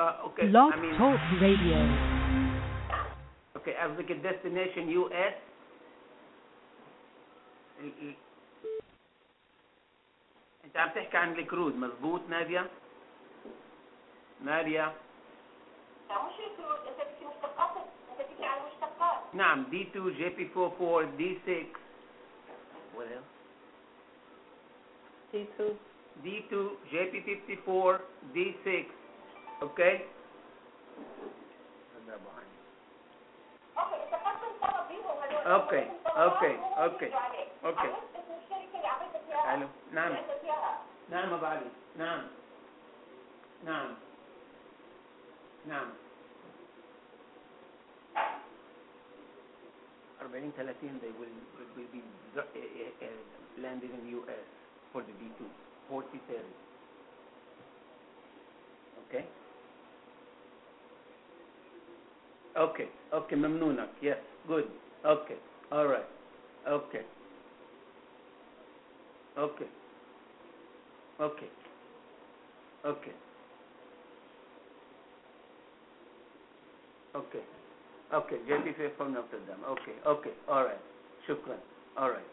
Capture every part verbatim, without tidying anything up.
uh, okay. Blog I mean, Talk Radio. okay, قصدك الديستنيشن يو اس. انت عم تحكي عن الكروز مظبوط نادية؟ نادية لا مش الكروز، انت بتحكي مشتقات، انت بتحكي عن مشتقات. نعم دي تو جي بي فور فور دي ستة. what else؟ دي تو دي تو جي بي فيفتي فور دي ستة. اوكي اوكي انت قسم طلب بيهم هذول. اوكي اوكي اوكي اوكي عرفت اسم الشركه اللي اعطيتك اياها؟ الو نعم اللي عندك اياها. نعم ابو علي نعم نعم نعم أربعين ثلاثين they will, will be uh, uh, landed in U S for the D two forty thirty. Okay okay okay ممنونك. yes good okay all right okay okay okay okay okay okay جي بي في from Notre Dame. okay okay all right شكرا all right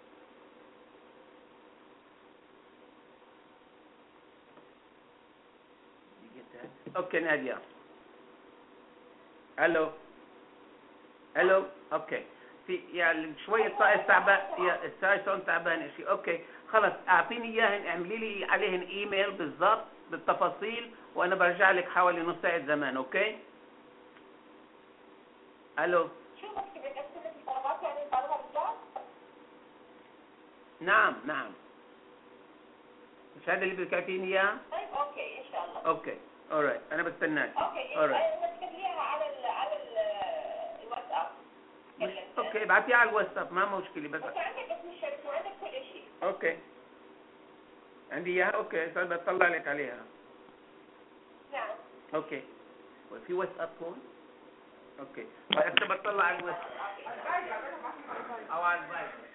you get that okay نادية الو الو اوكي في يعني شويه الصائص تعبان يا الصائص تعبان شيء. اوكي خلص اعطيني اياهن اعملي لي عليهن ايميل بالضبط بالتفاصيل وانا برجع لك حوالي نص ساعه زمان. اوكي الو شو بكتب لك اسئله الطلبات يعني طالبها بالذات؟ نعم نعم مش هذا اللي بدك تعطيني اياه؟ طيب اوكي ان شاء الله. اوكي اورايت انا بستناك. اوكي اورايت انت تخليها على ال على ال الواتساب. اوكي ابعتيها على الواتساب ما مشكله بس انت عندك اسم الشركه وعندك كل شيء. اوكي عندي اياها. اوكي صار بطلع لك عليها. نعم اوكي وفي واتساب هون. اوكي هسه بطلع على الواتساب او على الفايبر.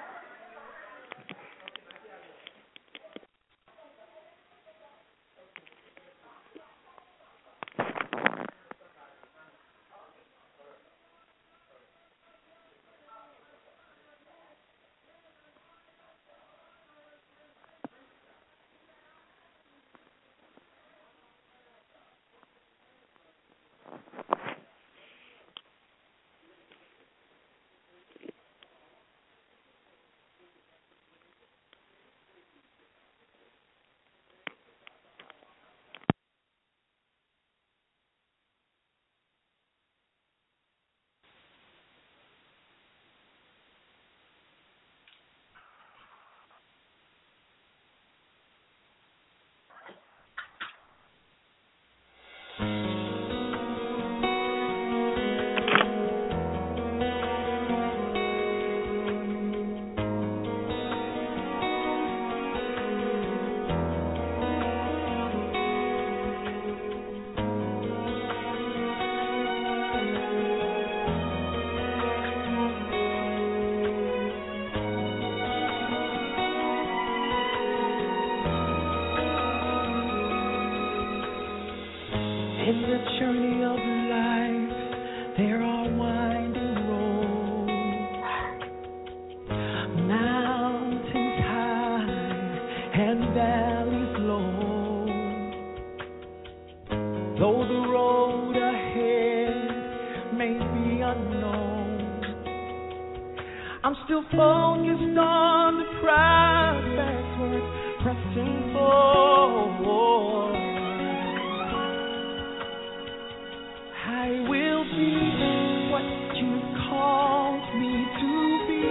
In the journey of life, there are winding roads, mountains high and valleys low. Though the road ahead may be unknown, I'm still focused on the prize that's worth pressing for. I will be what you called me to be.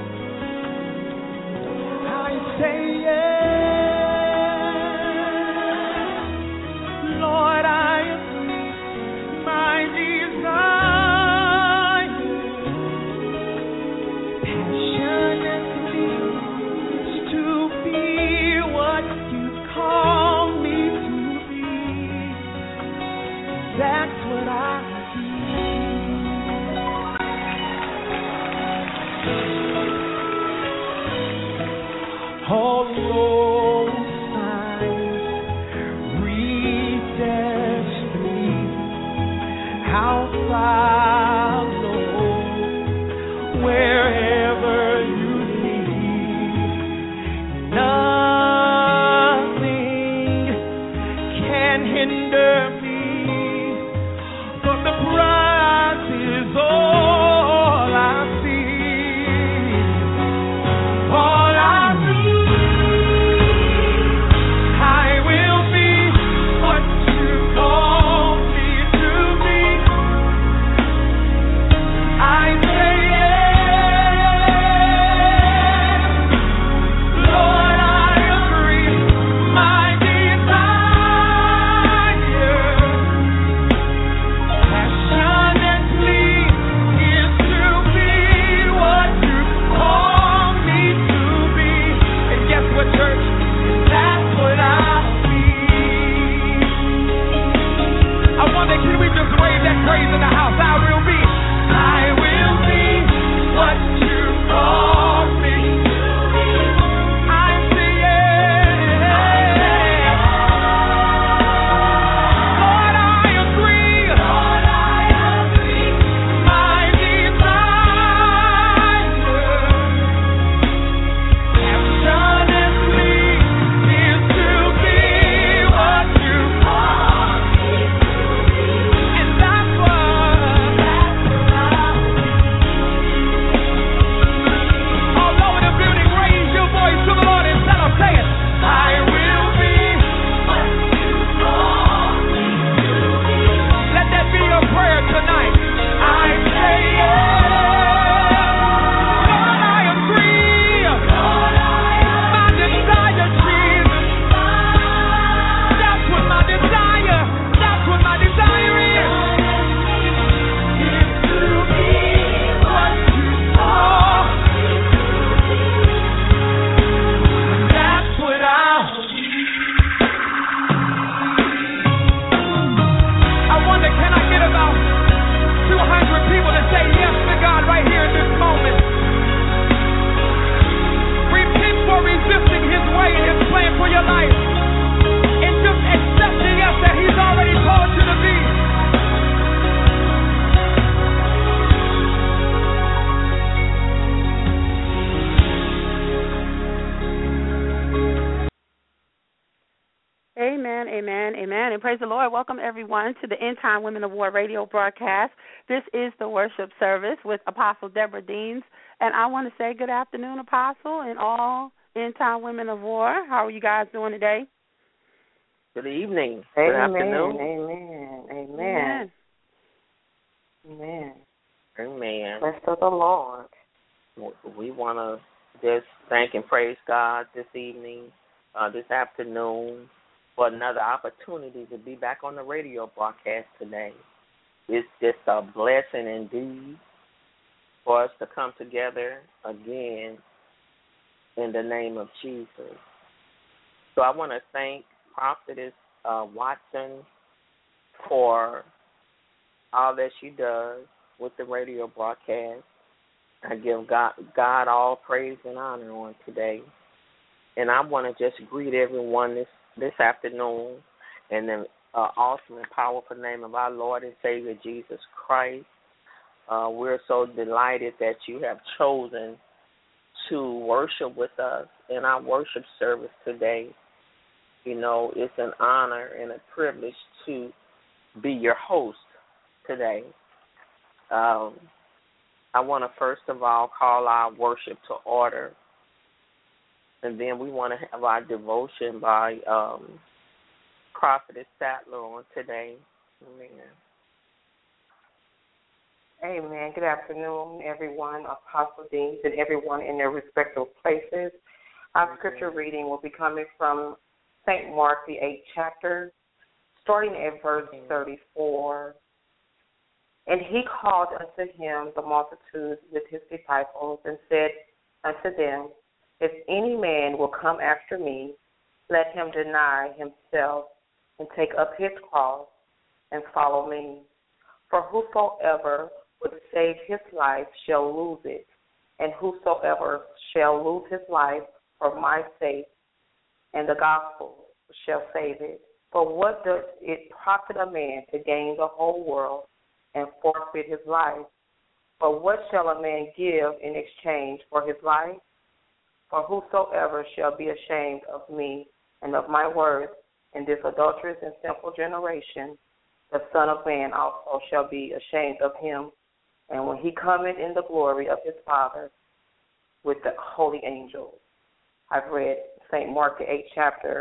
I say yes, Lord, I agree. My desire, passionately, is to be what you called me to be. That's what I all those signs, redestiny. follow wherever you lead. Nothing can hinder me, for the prize is all I see. All I need, I will be what you call me to be. I say yes, Lord, I agree. My desire passionately is to be what you call me to be. And guess what, church? That's what I'll be. I wonder, can we just wave that praise in the house? I will be. I will be what you call me to be. I say yes. Lord, I agree. Lord, I agree. My desire passionately is to be what you call me to be. And that's what, that's what I'll be. All over the building, raise your voice to the Lord and tell him, say it. I will be what you call me to be. Let that be your prayer tonight. I say yes. Lord, I agree. Lord, I agree. My desire, Jesus. That's what my desire. That's what my desire is. Is to be what you call me to be. That's what I'll be. I wonder, can I get about two hundred people to say yes to God right here in this moment? Repent for resisting his way and his plan for your life. And just accept the yes that he's already called you to be. Amen, amen, amen, and praise the Lord. Welcome, everyone, to the End Time Women of War radio broadcast. This is the worship service with Apostle Deborah Deans, and I want to say good afternoon, Apostle, and all End Time Women of War. How are you guys doing today? Good evening. Good Amen. afternoon. Amen. Amen. Amen. Amen. Bless the Lord. We want to just thank and praise God this evening, uh, this afternoon, for another opportunity to be back on the radio broadcast today. It's just a blessing indeed for us to come together again in the name of Jesus. So I want to thank Prophetess uh, Watson for all that she does with the radio broadcast. I give God, God all praise and honor on today. And I want to just greet everyone this, this afternoon in the uh, awesome and powerful name of our Lord and Savior Jesus Christ. Uh, we're so delighted that you have chosen to worship with us in our worship service today. You know, it's an honor and a privilege to be your host today. Um, I want to first of all call our worship to order, and then we want to have our devotion by um, Prophetess Sattler on today. Amen. Amen. Good afternoon, everyone, Apostle Deans, and everyone in their respective places. Our scripture reading will be coming from Saint Mark, the eighth chapter, starting at verse thirty-four. And he called unto him the multitude with his disciples and said unto them, If any man will come after me, let him deny himself and take up his cross and follow me. For whosoever would save his life shall lose it, and whosoever shall lose his life for my sake and the gospel shall save it. For what does it profit a man to gain the whole world and forfeit his life. For what shall a man give in exchange for his life? For whosoever shall be ashamed of me and of my words in this adulterous and sinful generation, the Son of Man also shall be ashamed of him, and when he cometh in the glory of his Father with the holy angels. I've read Saint Mark, the eighth chapter,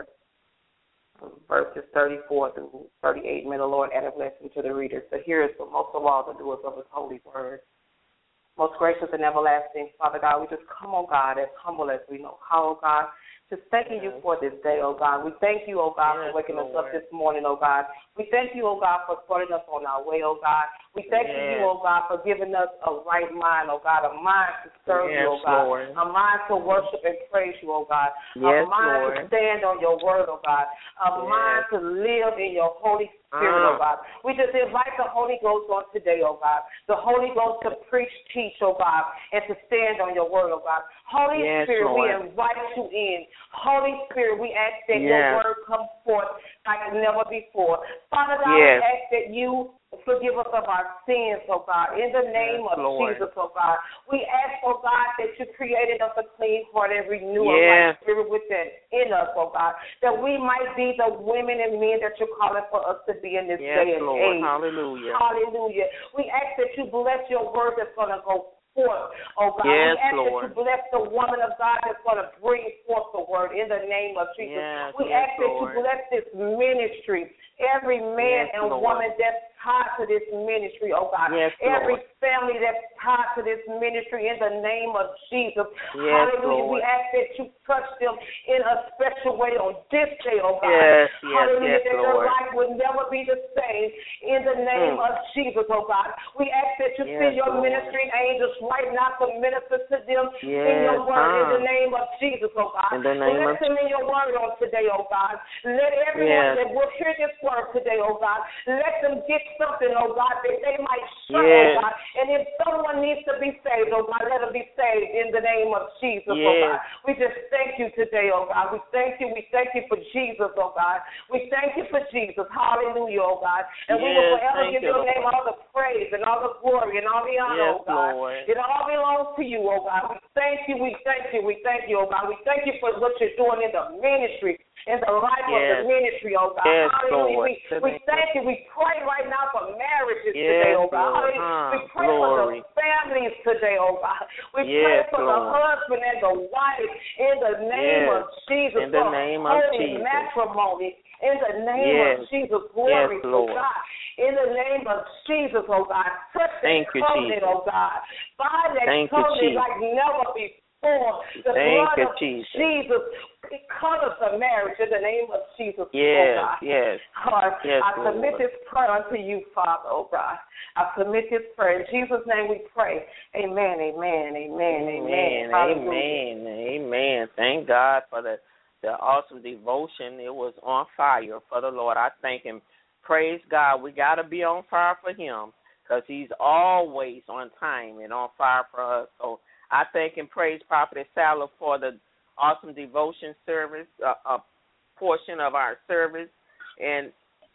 verses thirty-four through thirty-eight. May the Lord add a blessing to the reader. So here is what most of all the doers of his holy word. Most gracious and everlasting Father God, we just come, oh God, as humble as we know how, oh God, just thanking you for this day, oh God. We thank you, oh God, yes, for waking Lord. us up this morning, oh God. We thank you, oh God, for starting us on our way, oh God. We thank yes. you, oh God, for giving us a right mind, oh God, a mind to serve yes, you, oh God, Lord. a mind to worship and praise you, oh God, yes, a mind Lord. to stand on your word, oh God, a yes. mind to live in your Holy Spirit, uh. oh God. We just invite the Holy Ghost on today, oh God, the Holy Ghost to preach, teach, oh God, and to stand on your word, oh God. Holy yes, Spirit, Lord. we invite you in. Holy Spirit, we ask that yes. your word come forth like never before. Father God, yes. we ask that you forgive us of our sins, oh God, in the name yes, of Lord. Jesus, oh God. We ask, oh God, that you created us a clean heart and renew yes. a right spirit within in us, oh God, that we might be the women and men that you're calling for us to be in this yes, day and Lord. age. Hallelujah. Hallelujah. We ask that you bless your word that's going to go forth, oh God. Yes, we ask Lord. that you bless the woman of God that's going to bring forth the word in the name of Jesus. Yes, we yes, ask that Lord. you bless this ministry, every man yes, and Lord. woman that's tied to this ministry, oh God. Yes, every Lord. family that's tied to this ministry in the name of Jesus. Yes, Hallelujah. Lord. We ask that you touch them in a special way on this day, oh God. Yes, yes, Hallelujah. yes, that their Lord. life will never be the same in the name mm. of Jesus, oh God. We ask that you yes, send your Lord. ministering angels right now to minister to them yes, in your word huh. in the name of Jesus, oh God. In the name Bless of them in your word on today, oh God. Let everyone yes. that will hear this word today, oh God, let them get something, oh God, that they might share, yes. oh God. And if someone needs to be saved, oh God, let them be saved in the name of Jesus, yes. oh God. We just thank you today, oh God. We thank you. We thank you for Jesus, oh God. We thank you for Jesus. Hallelujah, oh God. And yes, we will forever give you, your Lord. name all the praise and all the glory and all the honor, yes, oh God. Lord. It all belongs to you, oh God. We thank you. We thank you. We thank you, oh God. We thank you for what you're doing in the ministry, in the life yes. of the ministry, oh God. Yes, Hallelujah. Lord. We, we thank you. We pray right now for marriages yes, today, oh God. Lord. Hallelujah. Huh. We pray Glory. for the families today, oh God. We yes, pray for Lord. the husband and the wife in the name yes. of Jesus. In the for name of holy Jesus. matrimony. In the name yes. of Jesus. Glory yes, to Lord. God. In the name of Jesus, oh God. Touch Thank that you, covenant, Jesus. oh God. Bind that Thank you, covenant Jesus. like never before. The Thank blood you, of Jesus. Jesus. It covers the marriage in the name of Jesus, yes, oh God. Yes, God, yes. I submit Lord. this prayer unto you, Father, oh God. I submit this prayer. In Jesus' name we pray. Amen, amen, amen, amen. Amen, amen, amen. Thank God for the, the awesome devotion. It was on fire for the Lord. I thank him. Praise God. We got to be on fire for him because he's always on time and on fire for us. So I thank and praise Prophet Sally for the awesome devotion service, uh, a portion of our service. And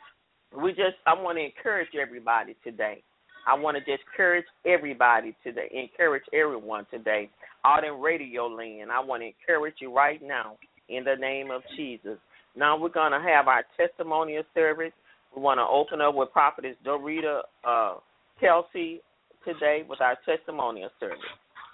we just, I want to encourage everybody today. I want to just encourage everybody today, encourage everyone today out in Radio Land. I want to encourage you right now in the name of Jesus. Now we're going to have our testimonial service. We want to open up with Prophetess Dorita uh, Kelsey today with our testimonial service.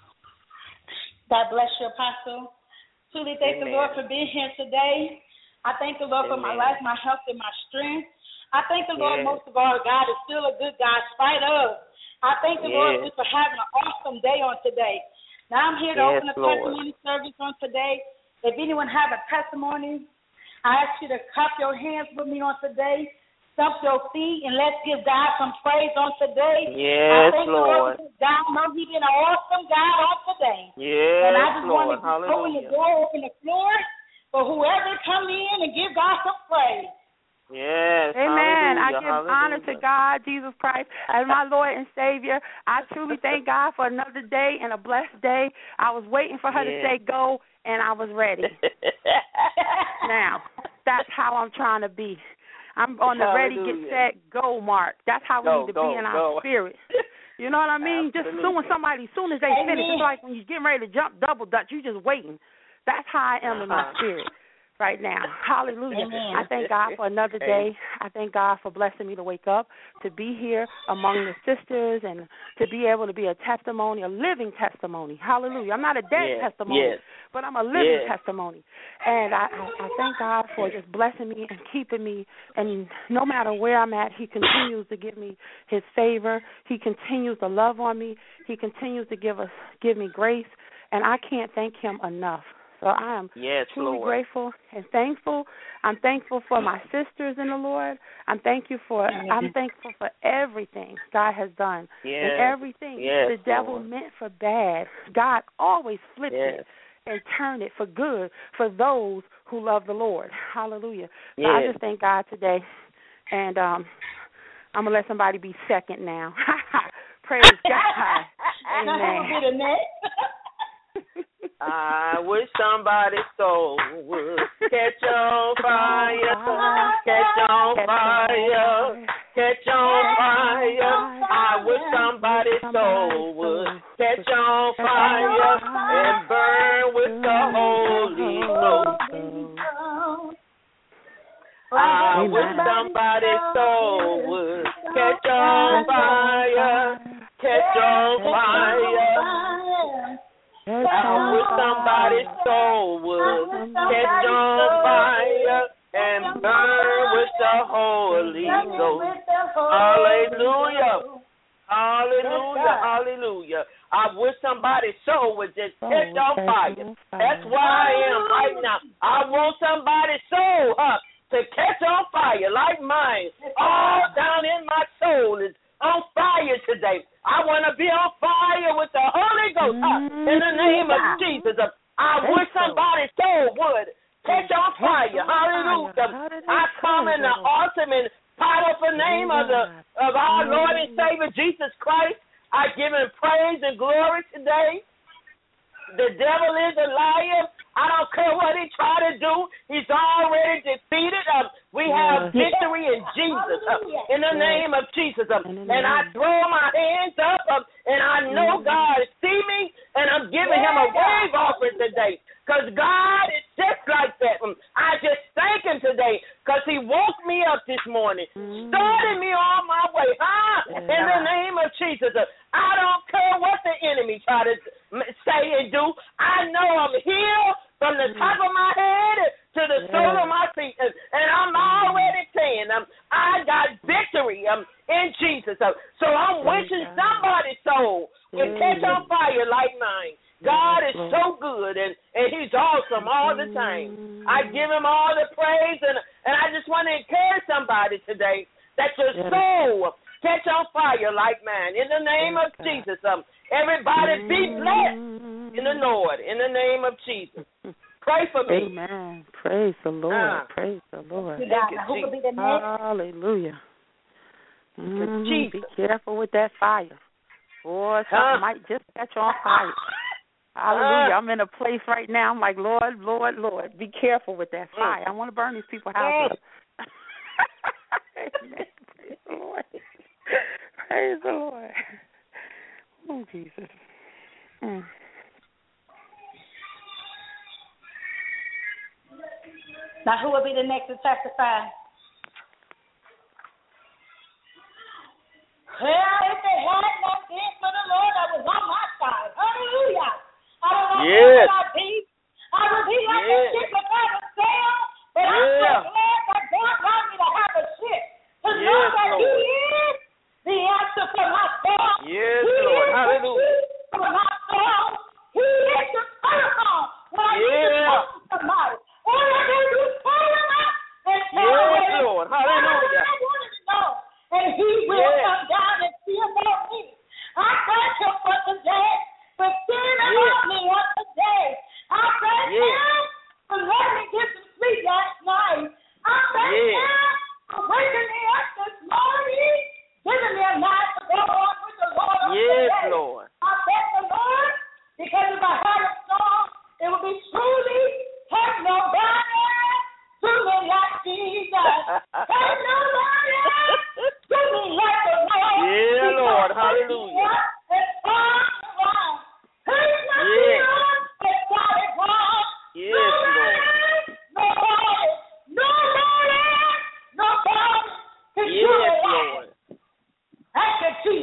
God bless you, Apostle. Truly thank Amen. the Lord for being here today. I thank the Lord Amen. for my life, my health, and my strength. I thank the Lord yes. most of all, God is still a good God in spite of. I thank the yes. Lord just for having an awesome day on today. Now I'm here to yes, open a Lord. testimony service on today. If anyone have a testimony, I ask you to cup your hands with me on today, stump your feet, and let's give God some praise on today. Yes, I thank Lord. the Lord. God know He's been an awesome God on today. Yes, and I just Lord. want to open the Hallelujah. door, open the floor for whoever come in and give God some praise. Yes, amen. I give hallelujah. honor to God, Jesus Christ, as my Lord and Savior. I truly thank God for another day and a blessed day. I was waiting for her yes. to say go, and I was ready. Now, that's how I'm trying to be. I'm on the ready, Hallelujah. get set, go mark. That's how we Go, need to go, be in our go. spirit. You know what I mean? Just Absolutely. soon when somebody, soon as they Amen. finish, it's like when you're getting ready to jump double dutch, you just waiting. That's how I am in my Uh-huh. spirit right now. Hallelujah. Amen. I thank God for another day. I thank God for blessing me to wake up, to be here among the sisters, and to be able to be a testimony, a living testimony. Hallelujah. I'm not a dead Yes, testimony, yes. but I'm a living Yes. testimony. And I, I, I thank God for just blessing me and keeping me. And no matter where I'm at, he continues to give me his favor. He continues to love on me. He continues to give us, give me grace. And I can't thank him enough. So I am Yes, truly Lord. grateful and thankful. I'm thankful for my sisters in the Lord. I'm thank you for I'm thankful for everything God has done. Yes. And everything Yes, the devil Lord. meant for bad, God always flips Yes. it and turn it for good for those who love the Lord. Hallelujah. So I Yes. just thank God today. And um I'm gonna let somebody be second now. Praise God. Now who will be the next? I wish somebody's soul would catch on fire, catch on fire, catch on fire. I wish somebody's soul would catch on fire and burn with the Holy Ghost. I wish somebody's soul would catch on fire, catch on fire. I wish somebody's soul would catch on fire and burn with the Holy Ghost. Hallelujah. Hallelujah. Hallelujah. I wish somebody's soul would just catch on fire. That's where I am right now. I want somebody's soul up to catch on fire like mine. All down in my soul is on fire today. I want to be on fire with the Holy Ghost uh, in the name of Jesus. Uh, I wish somebody's soul would catch on fire. Hallelujah. I come in the awesome and powerful name of the of our Lord and Savior Jesus Christ. I give him praise and glory today. The devil is a liar. I don't care what he try to do. He's already defeated. Uh, we have victory in Jesus, uh, in the name of Jesus. Uh, and I throw my hands up, uh, and I know God see me, and I'm giving him a wave offering today. Because God is just like that. Um, I just thank him today because he woke me up this morning, started me on my way. Huh? In the name of Jesus. Uh, I don't care what the enemy try to say and do. I know I'm healed from the top of my head to the sole of my feet. And, and I'm already saying um, I got victory um, in Jesus. Uh, so I'm wishing somebody's soul will catch on fire like mine. God is so good, and, and he's awesome all the time. I give him all the praise, and, and I just want to encourage somebody today that your soul catch on fire like mine. In the name of Jesus, um, everybody be blessed in the Lord. In the name of Jesus. Pray for me. Amen. Praise the Lord. Uh, Praise the Lord. Who will be the next? Hallelujah. Mm-hmm. Be Jesus. careful with that fire. Boy, something Huh? might just catch on fire. Hallelujah. I'm in a place right now. I'm like, Lord, Lord, Lord, be careful with that fire. I want to burn these people's houses up. Amen. Praise the Lord. Praise the Lord. Oh, Jesus. Mm. Now, who will be the next to testify? Well, if it had not been for the Lord that was on my side, hallelujah. I don't know Yes. what I'd be. I would be like Yes. a ship without a sail, but I'm so Yeah. glad that God allowed me to have a ship to know Yes, that Lord. He is the answer for my soul. Yes, He Lord. is Hallelujah. the peace for my soul. He is the telephone when I need to Yeah. talk to somebody. All I do is call him up and tell Yes, him Lord. Hallelujah. I wanted to know, and He will Yes. come down and see about me. I thank Him for today, for seeing about Yes. me on today.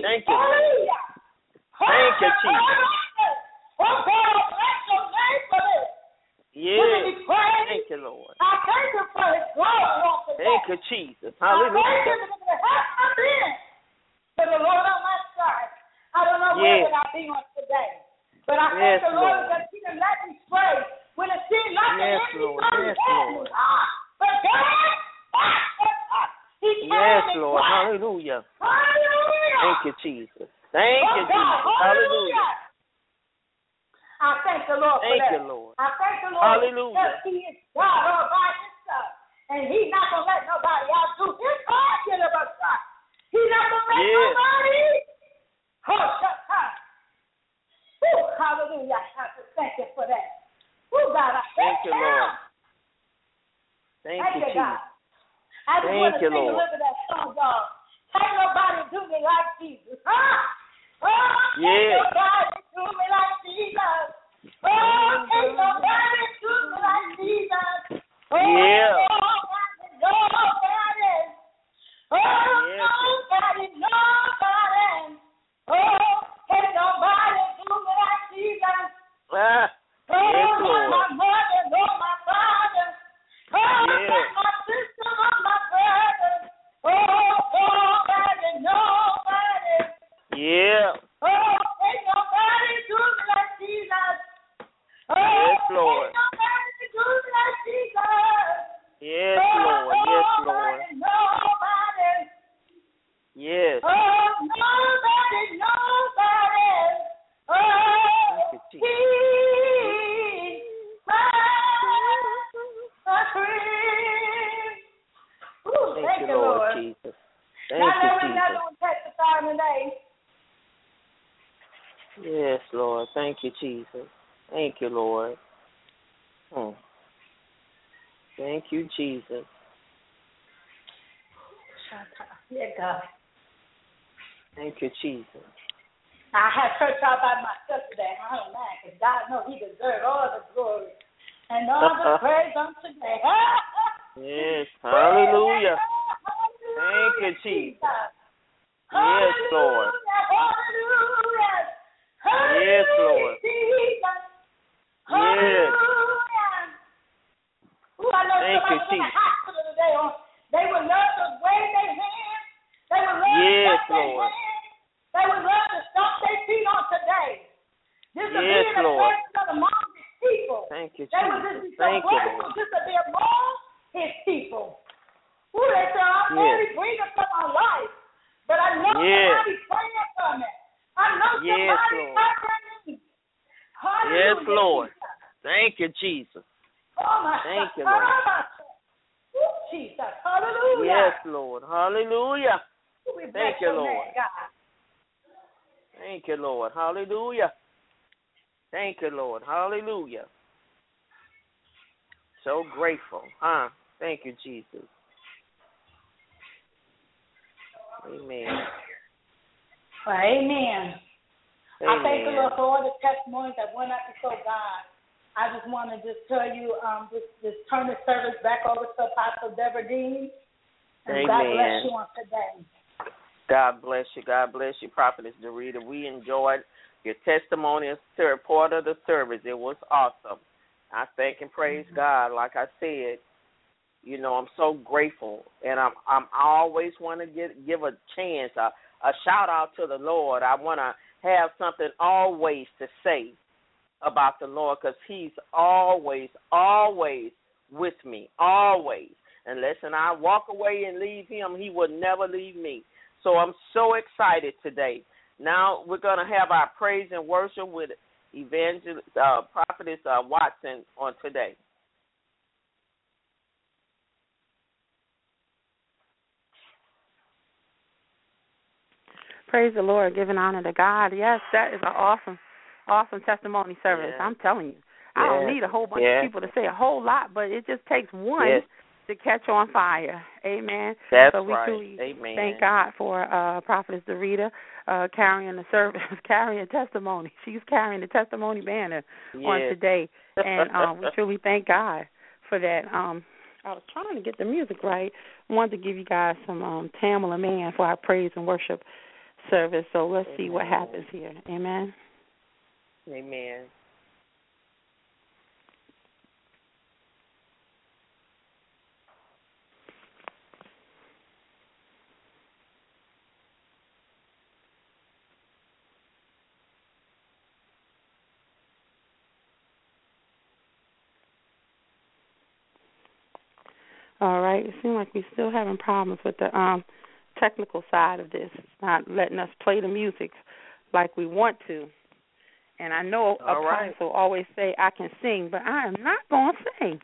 Thank you. Hallelujah. Thank you, Jesus. Oh, God, I bless your name for this. Yes. Thank you, Lord. I thank you for his glory on today. Thank you, Jesus. I thank you Hallelujah. for the help I've been. For the Lord on my side. I don't know Yes. where that I've been on today. But I Yes, thank the Lord, Lord. that he didn't let me pray when it seemed like Yes, the enemy Lord. started Yes, at me. Lord. Ah, but God, ah, ah, ah, he Yes, turned me Lord. quiet. Hallelujah. Hallelujah. Thank you, Jesus. Thank Oh, you, God. Jesus. Hallelujah. I thank the Lord Thank for that. you, Lord. I thank the Lord Hallelujah. that he is God all by himself. And he's not going to let nobody else do his part. Get him a shot. He's not going to let Yes. nobody. Oh, shut up. Woo, hallelujah. I have to thank you for that. Woo, God, I thank, Thank you, Lord. Thank Thank you, you, God. Jesus. I just Thank want to you, sing a Lord. little bit of that song, y'all. Can't nobody do me like Jesus. Huh? Oh, can't Yes. nobody do me like Jesus. Oh, can't nobody do me like Jesus. Oh, Yeah. nobody, nobody. Oh, Yes. nobody, nobody. Oh, can't nobody do me like Jesus. Ah. Oh, Yes, Lord, Lord. my mother, Lord, my father. Oh, Yes. my sister, Lord, my brother. Oh, nobody, nobody. Yeah. Oh, ain't nobody do me like Jesus. Oh, Yes, Lord. ain't nobody do me like Jesus. Yes, oh, Lord. Yes, Lord. nobody, nobody. Yes. Oh, nobody, nobody. Oh, Thank you, Jesus. he's my friend. Ooh, Thank thank you, you, Lord Lord. Jesus. Now Thank you, let me Jesus. know testify today. Yes, Lord. Thank you, Jesus. Thank you, Lord. Hmm. Thank you, Jesus. Yeah, God. Thank you, Jesus. I had church all by myself today. I don't mind, because God knows He deserves all the glory and all the praise on today. Yes. Hallelujah. Thank you, Jesus. Yes, Lord. Hallelujah. Yes, Lord. Jesus. Yes. Hallelujah. Ooh, I know Thank you, somebody in the Jesus. hospital today. On, they would love to wave their hands. They would love Yes, to clap their Lord. hands. They would love to stomp their feet on today. This is Yes, being a Lord. presence of among His people. Thank you, They would just be Jesus. so Thank you, grateful Lord. just to be among His people. Ooh, they say, I'm Yes. very bringing for my life. But I know Yes. somebody's praying for me. I know Yes, somebody's Lord. covering me. Hallelujah. Yes, Lord. Jesus. Thank you, Jesus. Oh, my Thank you, God. Lord. Ooh, Jesus. Hallelujah. Yes, Lord. Hallelujah. Ooh, we bless Thank you, your Lord. name, God. Thank you, Lord. Hallelujah. Thank you, Lord. Hallelujah. So grateful. Huh? Thank you, Jesus. Amen. Well, amen. I thank the Amen. Lord for all the testimonies that went up before God. I just want to just tell you, um, just, just turn the service back over to Apostle Deborah Dean. And God bless Amen. you on today. God bless you. God bless you, Prophetess Dorita. We enjoyed your testimony as a part of the service. It was awesome. I thank and praise mm-hmm. God. Like I said, you know, I'm so grateful, and I'm I'm I always want to get give a chance, a, a shout out to the Lord. I want to have something always to say about the Lord, because He's always, always with me, always. Unless and I walk away and leave Him, He will never leave me. So I'm so excited today. Now we're going to have our praise and worship with Evangelist uh, Prophetess uh, Watson on today. Praise the Lord, giving honor to God. Yes, that is an awesome, awesome testimony service. Yeah. I'm telling you. Yeah. I don't need a whole bunch yeah. of people to say a whole lot, but it just takes one yes. to catch on fire. Amen. That's so we right. truly Amen. thank God for uh, Prophetess Dorita uh, carrying the service, carrying testimony. She's carrying the testimony banner yes. on today, and um, we truly thank God for that. Um, I was trying to get the music right. I wanted to give you guys some um, Tamala Man for our praise and worship service. So let's Amen. see what happens here. Amen. Amen. All right. It seems like we're still having problems with the um, technical side of this. It's not letting us play the music like we want to. And I know All Apostle right. always say I can sing, but I am not going to sing.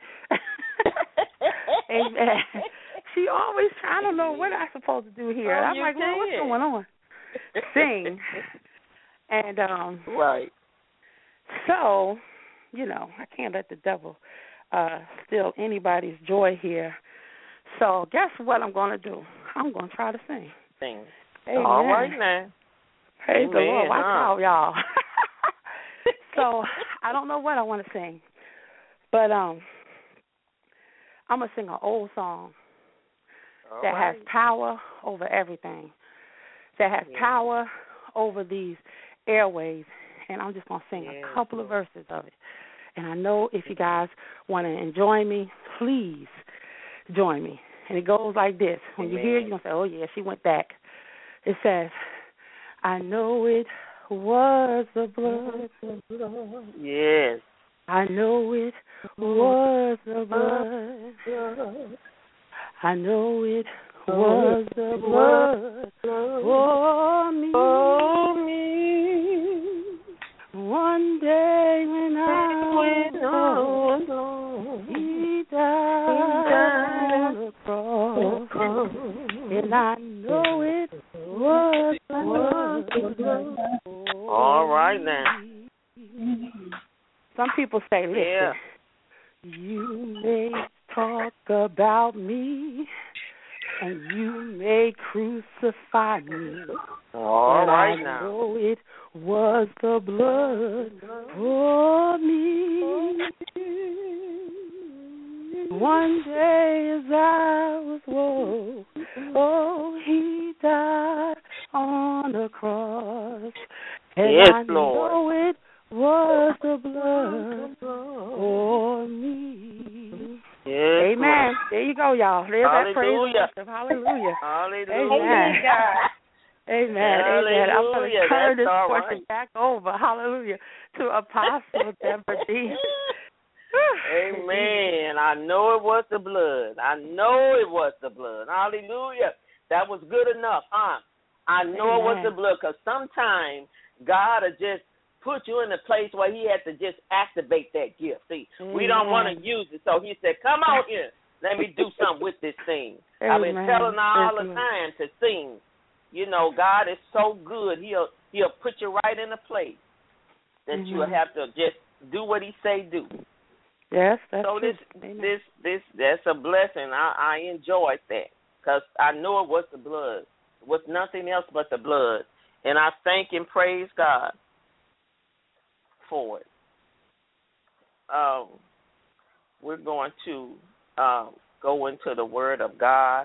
Amen. She always, I don't know what I'm supposed to do here. Oh, I'm you like, well, what's can. going on? Sing. And um, right. so, you know, I can't let the devil uh, steal anybody's joy here. So guess what I'm going to do? I'm going to try to sing. Sing. Amen. All right, now. Praise the Amen, Lord. Watch huh? out, y'all. So I don't know what I want to sing, but um, I'm going to sing an old song All that right. has power over everything, that has Yeah. power over these airways, and I'm just going to sing Yes, a couple Lord. of verses of it. And I know if you guys want to enjoy me, please join me. And it goes like this. When Amen. you hear it, you're going to say, oh, yeah, she went back. It says, I know it was the blood. Yes. I know it was the blood. I know it was the blood for me. For me. One day when I was When lost, he died on the cross, and I know it was the blood. All right now. Some people say, listen, Yeah. you may talk about me, and you may crucify me. All but right I now. know it was the blood for me. One day as I was woe, oh, he died on the cross. And Yes, I Lord. know it was the blood for me. Yes, Amen. Lord. There you go, y'all. There's that praise and Hallelujah. worship. Hallelujah. Hallelujah. Amen. Amen. Amen. I'm going to Hallelujah. turn That's this all portion right. back over. Hallelujah. To Apostle Deborah Dean. Amen. I know it was the blood. I know it was the blood. Hallelujah. That was good enough, huh? I know it was Amen. the blood because sometimes God will just put you in a place where he has to just activate that gift. See, we don't want to Amen. use it. So he said, come out here. Let me do something with this thing. Amen. I've been telling her all the Amen. time to sing. You know, God is so good. He'll he'll put you right in a place that Mhm. you'll have to just do what he say do. Yes, that's so true. this Amen. this this that's a blessing. I, I enjoyed that because I knew it was the blood. It was nothing else but the blood, and I thank and praise God for it. Um, we're going to um, go into the Word of God.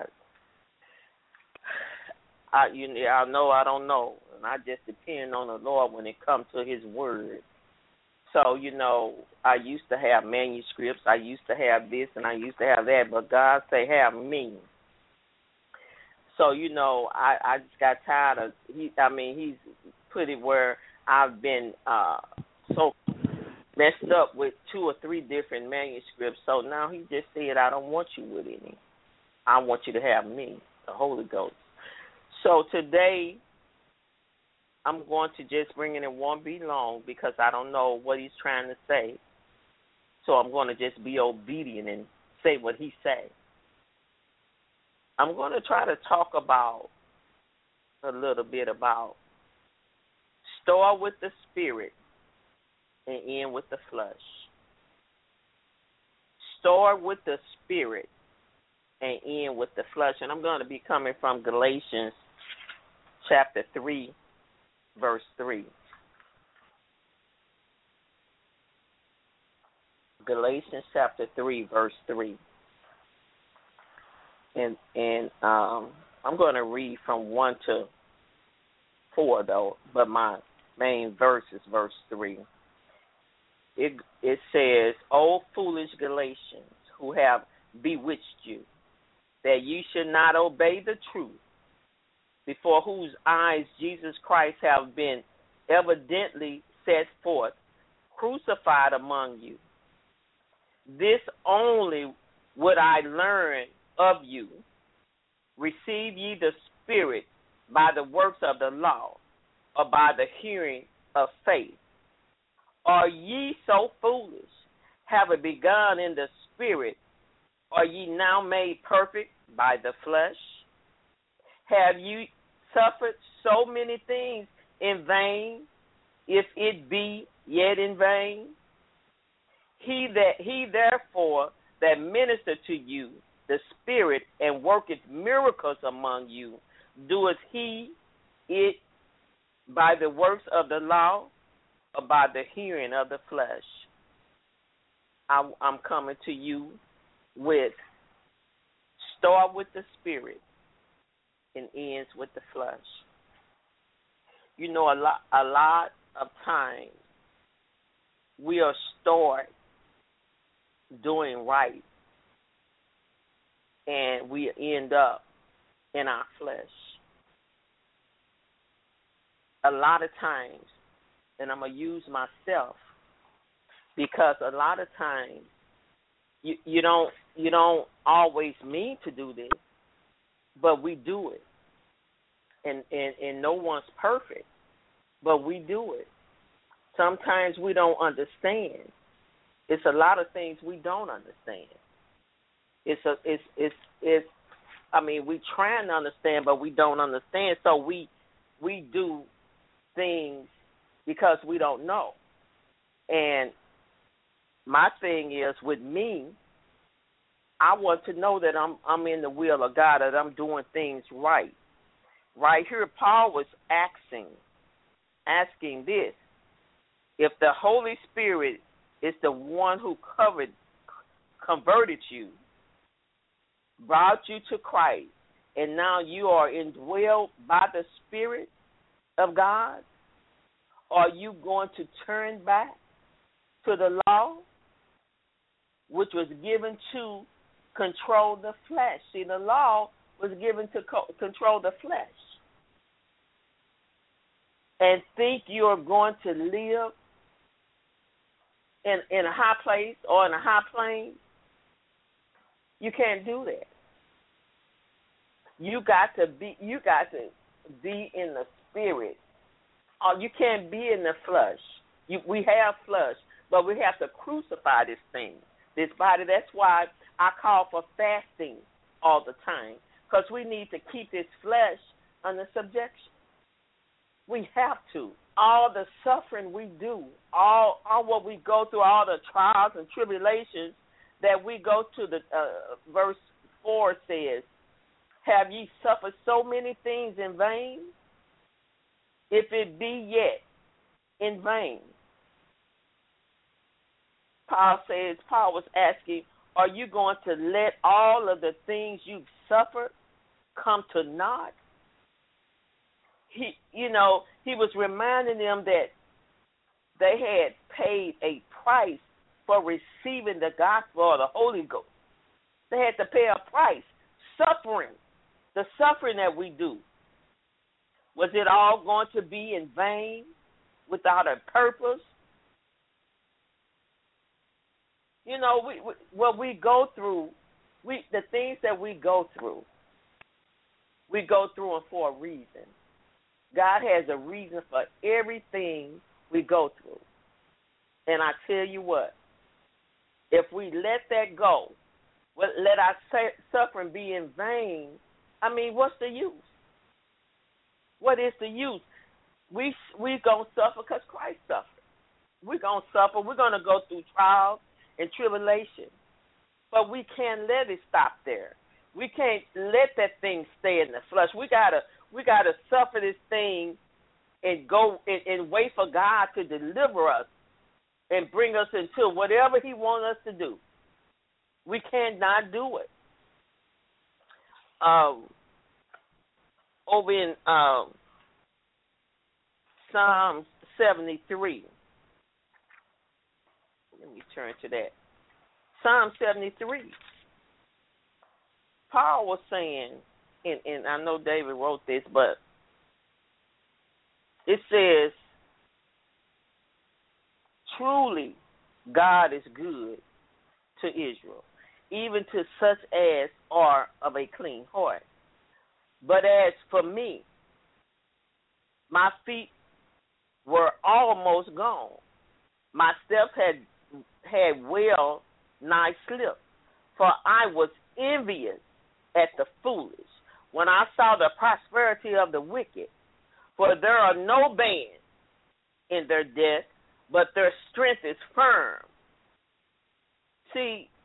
I you I know I don't know, and I just depend on the Lord when it comes to His Word. So, you know, I used to have manuscripts, I used to have this, and I used to have that, but God say, have me. So, you know, I, I just got tired of, he. I mean, he's put it where I've been uh, so messed up with two or three different manuscripts, so now he just said, I don't want you with any. I want you to have me, the Holy Ghost. So today, I'm going to just bring it. It won't be long because I don't know what he's trying to say. So I'm going to just be obedient and say what he say. I'm going to try to talk about a little bit about start with the spirit and end with the flesh. Start with the spirit and end with the flesh. And I'm going to be coming from Galatians chapter three. Verse three. Galatians chapter three, verse three. And and um, I'm going to read from one to four, though, but my main verse is verse three. It, it says, O foolish Galatians, who have bewitched you, that you should not obey the truth, before whose eyes Jesus Christ have been evidently set forth, crucified among you. This only would I learn of you. Receive ye the Spirit by the works of the law, or by the hearing of faith? Are ye so foolish, having begun in the Spirit, are ye now made perfect by the flesh? Have you suffered so many things in vain, if it be yet in vain? He that he therefore that minister to you the Spirit and worketh miracles among you, doeth he it by the works of the law, or by the hearing of the flesh? I, I'm coming to you with, start with the Spirit and ends with the flesh. You know, a lot, a lot of times we are start doing right, and we end up in our flesh. A lot of times, and I'm going to use myself, because a lot of times you, you don't you don't always mean to do this, but we do it. And, and, and no one's perfect, but we do it. Sometimes we don't understand. It's a lot of things we don't understand. It's a it's it's it's I mean, we try to understand, but we don't understand. So we we do things because we don't know. And my thing is, with me, I want to know that I'm I'm in the will of God, that I'm doing things right. Right here, Paul was asking, asking this: if the Holy Spirit is the one who covered, converted you, brought you to Christ, and now you are indwelled by the Spirit of God, are you going to turn back to the law, which was given to control the flesh? See, the law was given to co- control the flesh. And think you are going to live in, in a high place or in a high plane? You can't do that. You got to be. You got to be in the Spirit. Or you can't be in the flesh. You, we have flesh, but we have to crucify this thing, this body. That's why I call for fasting all the time, because we need to keep this flesh under subjection. We have to. All the suffering we do, all, all what we go through, all the trials and tribulations that we go to, the uh, verse four says, have ye suffered so many things in vain? If it be yet in vain. Paul says, Paul was asking, are you going to let all of the things you've suffered come to naught? He, you know, he was reminding them that they had paid a price for receiving the gospel or the Holy Ghost. They had to pay a price. Suffering, the suffering that we do, was it all going to be in vain, without a purpose? You know, we, we, what we go through, we the things that we go through, we go through them for a reason. God has a reason for everything we go through. And I tell you what, if we let that go, let our suffering be in vain, I mean, what's the use? What is the use? We we gonna suffer because Christ suffered. We're gonna suffer. We're gonna go through trials and tribulation, but we can't let it stop there. We can't let that thing stay in the flesh. We gotta we gotta suffer this thing and go and, and wait for God to deliver us and bring us into whatever He wants us to do. We cannot do it. Um. Over in um, Psalm seventy-three. Let me turn to that. Psalm seventy-three. Paul was saying, and, and I know David wrote this, but it says, truly God is good to Israel, even to such as are of a clean heart. But as for me, my feet were almost gone. My steps had had well nigh slipped, for I was envious at the foolish when I saw the prosperity of the wicked. For there are no bands in their death, but their strength is firm. See,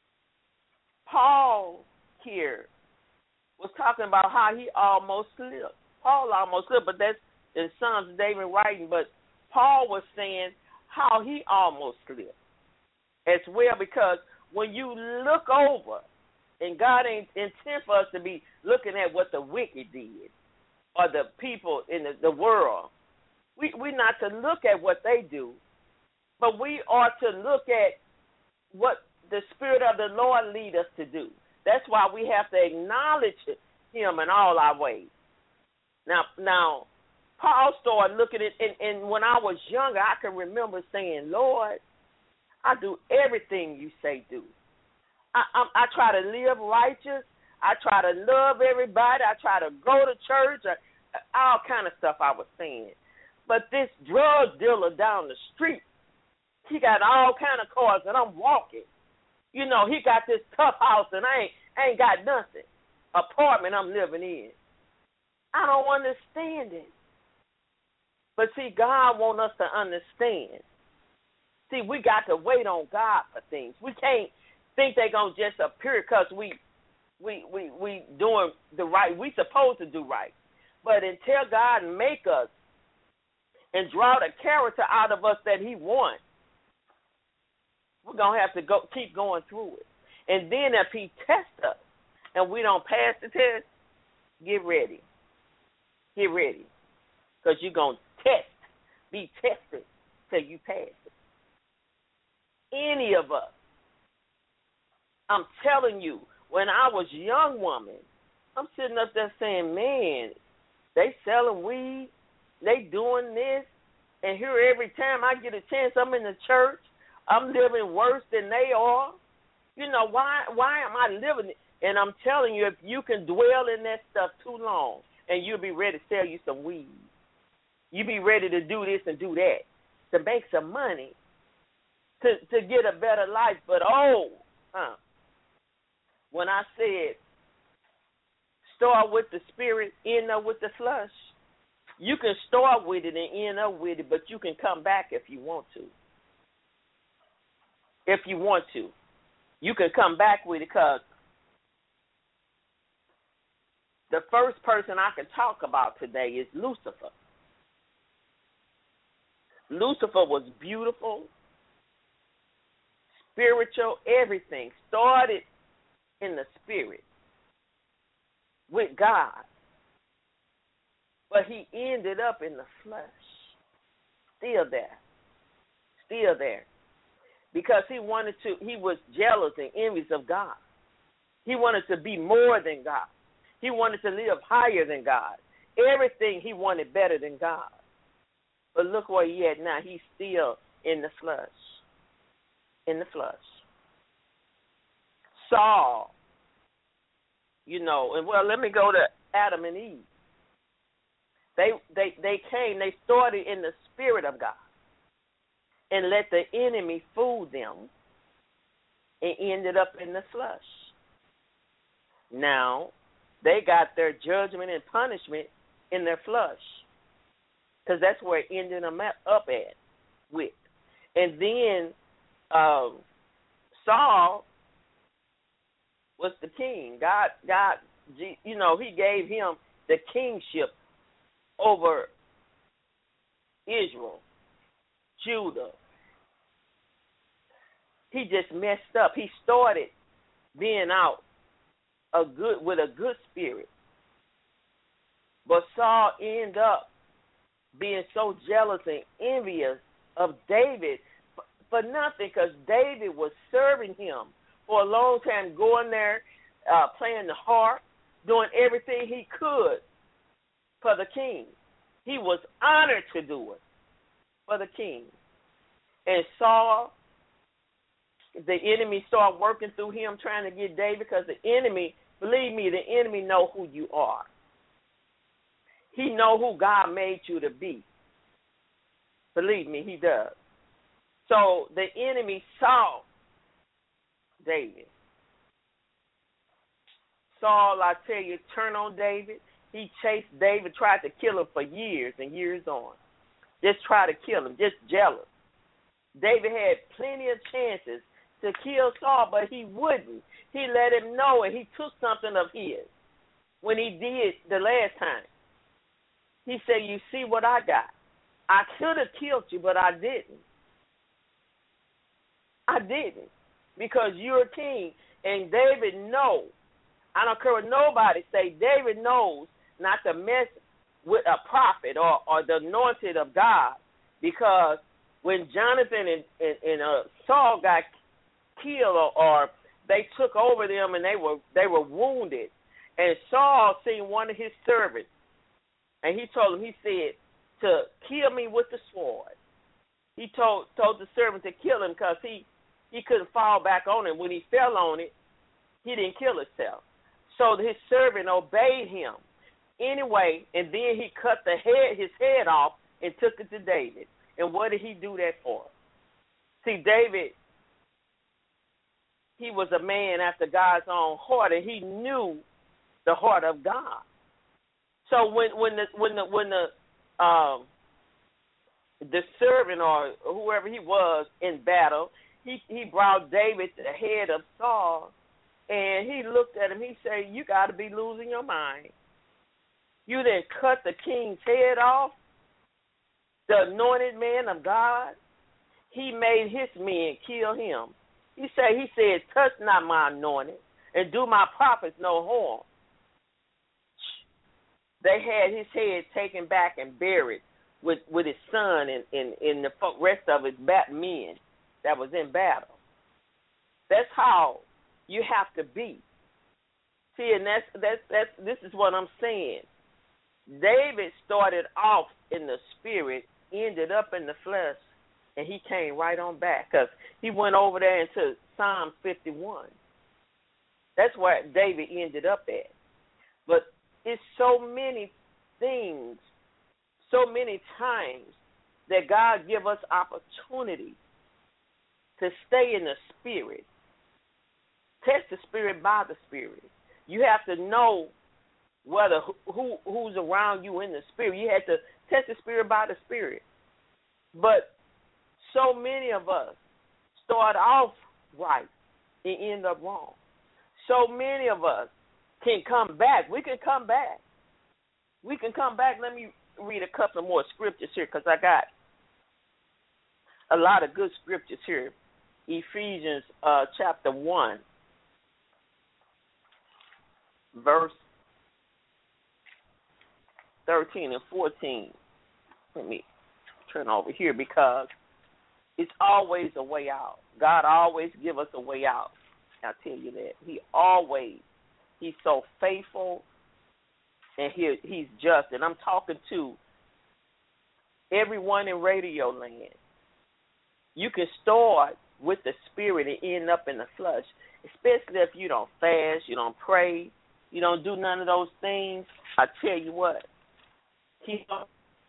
Paul here was talking about how he almost slipped. Paul almost slipped, but that's in Psalms David writing, but Paul was saying how he almost slipped as well, because when you look over, and God ain't intent for us to be looking at what the wicked did or the people in the, the world. We we not to look at what they do, but we are to look at what the Spirit of the Lord lead us to do. That's why we have to acknowledge Him in all our ways. Now, now, Paul started looking at, and, and when I was younger, I can remember saying, Lord, I do everything you say do. I, I, I try to live righteous. I try to love everybody. I try to go to church. Or, all kind of stuff I was saying. But this drug dealer down the street, he got all kind of cars, and I'm walking. You know, he got this tough house, and I ain't, I ain't got nothing. Apartment I'm living in. I don't understand it. But see, God wants us to understand. See, we got to wait on God for things. We can't think they're going to just appear because we, we, we, we doing the right. We supposed to do right. But until God make us and draw the character out of us that He wants, we're going to have to go keep going through it. And then if He tests us and we don't pass the test, get ready. Get ready. Because you're going to test, be tested till you pass it. Any of us. I'm telling you, when I was a young woman, I'm sitting up there saying, man, they selling weed, they doing this, and here every time I get a chance, I'm in the church, I'm living worse than they are. You know, why why am I living it? And I'm telling you, if you can dwell in that stuff too long, and you'll be ready to sell you some weed. You'll be ready to do this and do that to make some money, to, to get a better life. But, oh, huh, when I said start with the spirit, end up with the flesh, you can start with it and end up with it, but you can come back if you want to. If you want to. You can come back with it, because the first person I can talk about today is Lucifer. Lucifer was beautiful, spiritual, everything. Started in the spirit with God. But he ended up in the flesh. Still there. Still there. Because he wanted to, he was jealous and envious of God. He wanted to be more than God. He wanted to live higher than God. Everything he wanted better than God. But look where he at now. He's still in the flesh. In the flesh. Saul, you know, and well, let me go to Adam and Eve. They they they came, they started in the spirit of God and let the enemy fool them and ended up in the flesh. Now, they got their judgment and punishment in their flesh, because that's where it ended them up at with. And then um, Saul was the king. God, God, you know, he gave him the kingship over Israel, Judah. He just messed up. He started being out a good with a good spirit, but Saul ended up being so jealous and envious of David for, for nothing, because David was serving him for a long time, going there, uh, playing the harp, doing everything he could for the king. He was honored to do it for the king. And Saul, the enemy started working through him trying to get David, because the enemy, believe me, the enemy know who you are. He know who God made you to be. Believe me, he does. So the enemy saw David. Saul, I tell you, turned on David. He chased David, tried to kill him for years and years on. Just try to kill him, just jealous. David had plenty of chances to kill Saul, but he wouldn't. He let him know, and he took something of his when he did the last time. He said, you see what I got? I could have killed you, but I didn't. I didn't, because you're a king, and David knows. I don't care what nobody say. David knows not to mess with a prophet or, or the anointed of God, because when Jonathan and, and, and uh, Saul got killed, or, or they took over them and they were they were wounded, and Saul seen one of his servants, and he told him, he said, to kill me with the sword. He told told the servant to kill him, because he, he couldn't fall back on it. When he fell on it, he didn't kill himself. So his servant obeyed him anyway, and then he cut the head his head off and took it to David. And what did he do that for? See, David, he was a man after God's own heart, and he knew the heart of God. So when when the when the when the um, the servant or whoever he was in battle, he he brought David to the head of Saul, and he looked at him. He said, "You got to be losing your mind. You done cut the king's head off, the anointed man of God. He made his men kill him. He said, he said, touch not my anointed, and do my prophets no harm." They had his head taken back and buried with, with his son and, and, and the rest of his bat men that was in battle. That's how you have to be. See, and that's that's that's this is what I'm saying. David started off in the spirit, ended up in the flesh, and he came right on back, because he went over there into Psalm fifty-one. That's where David ended up at. But it's so many things, so many times that God give us opportunity to stay in the spirit. Test the spirit by the spirit. You have to know whether who who's around you in the spirit. You have to test the spirit by the spirit. But so many of us start off right and end up wrong. So many of us can come back. We can come back. We can come back. Let me read a couple more scriptures here, because I got a lot of good scriptures here. Ephesians uh, chapter one, verse thirteen and fourteen. Let me turn over here, because it's always a way out. God always give us a way out. I'll tell you that. He always, he's so faithful, and he, he's just. And I'm talking to everyone in Radio Land. You can start with the spirit and end up in the flesh, especially if you don't fast, you don't pray, you don't do none of those things. I tell you what, he don't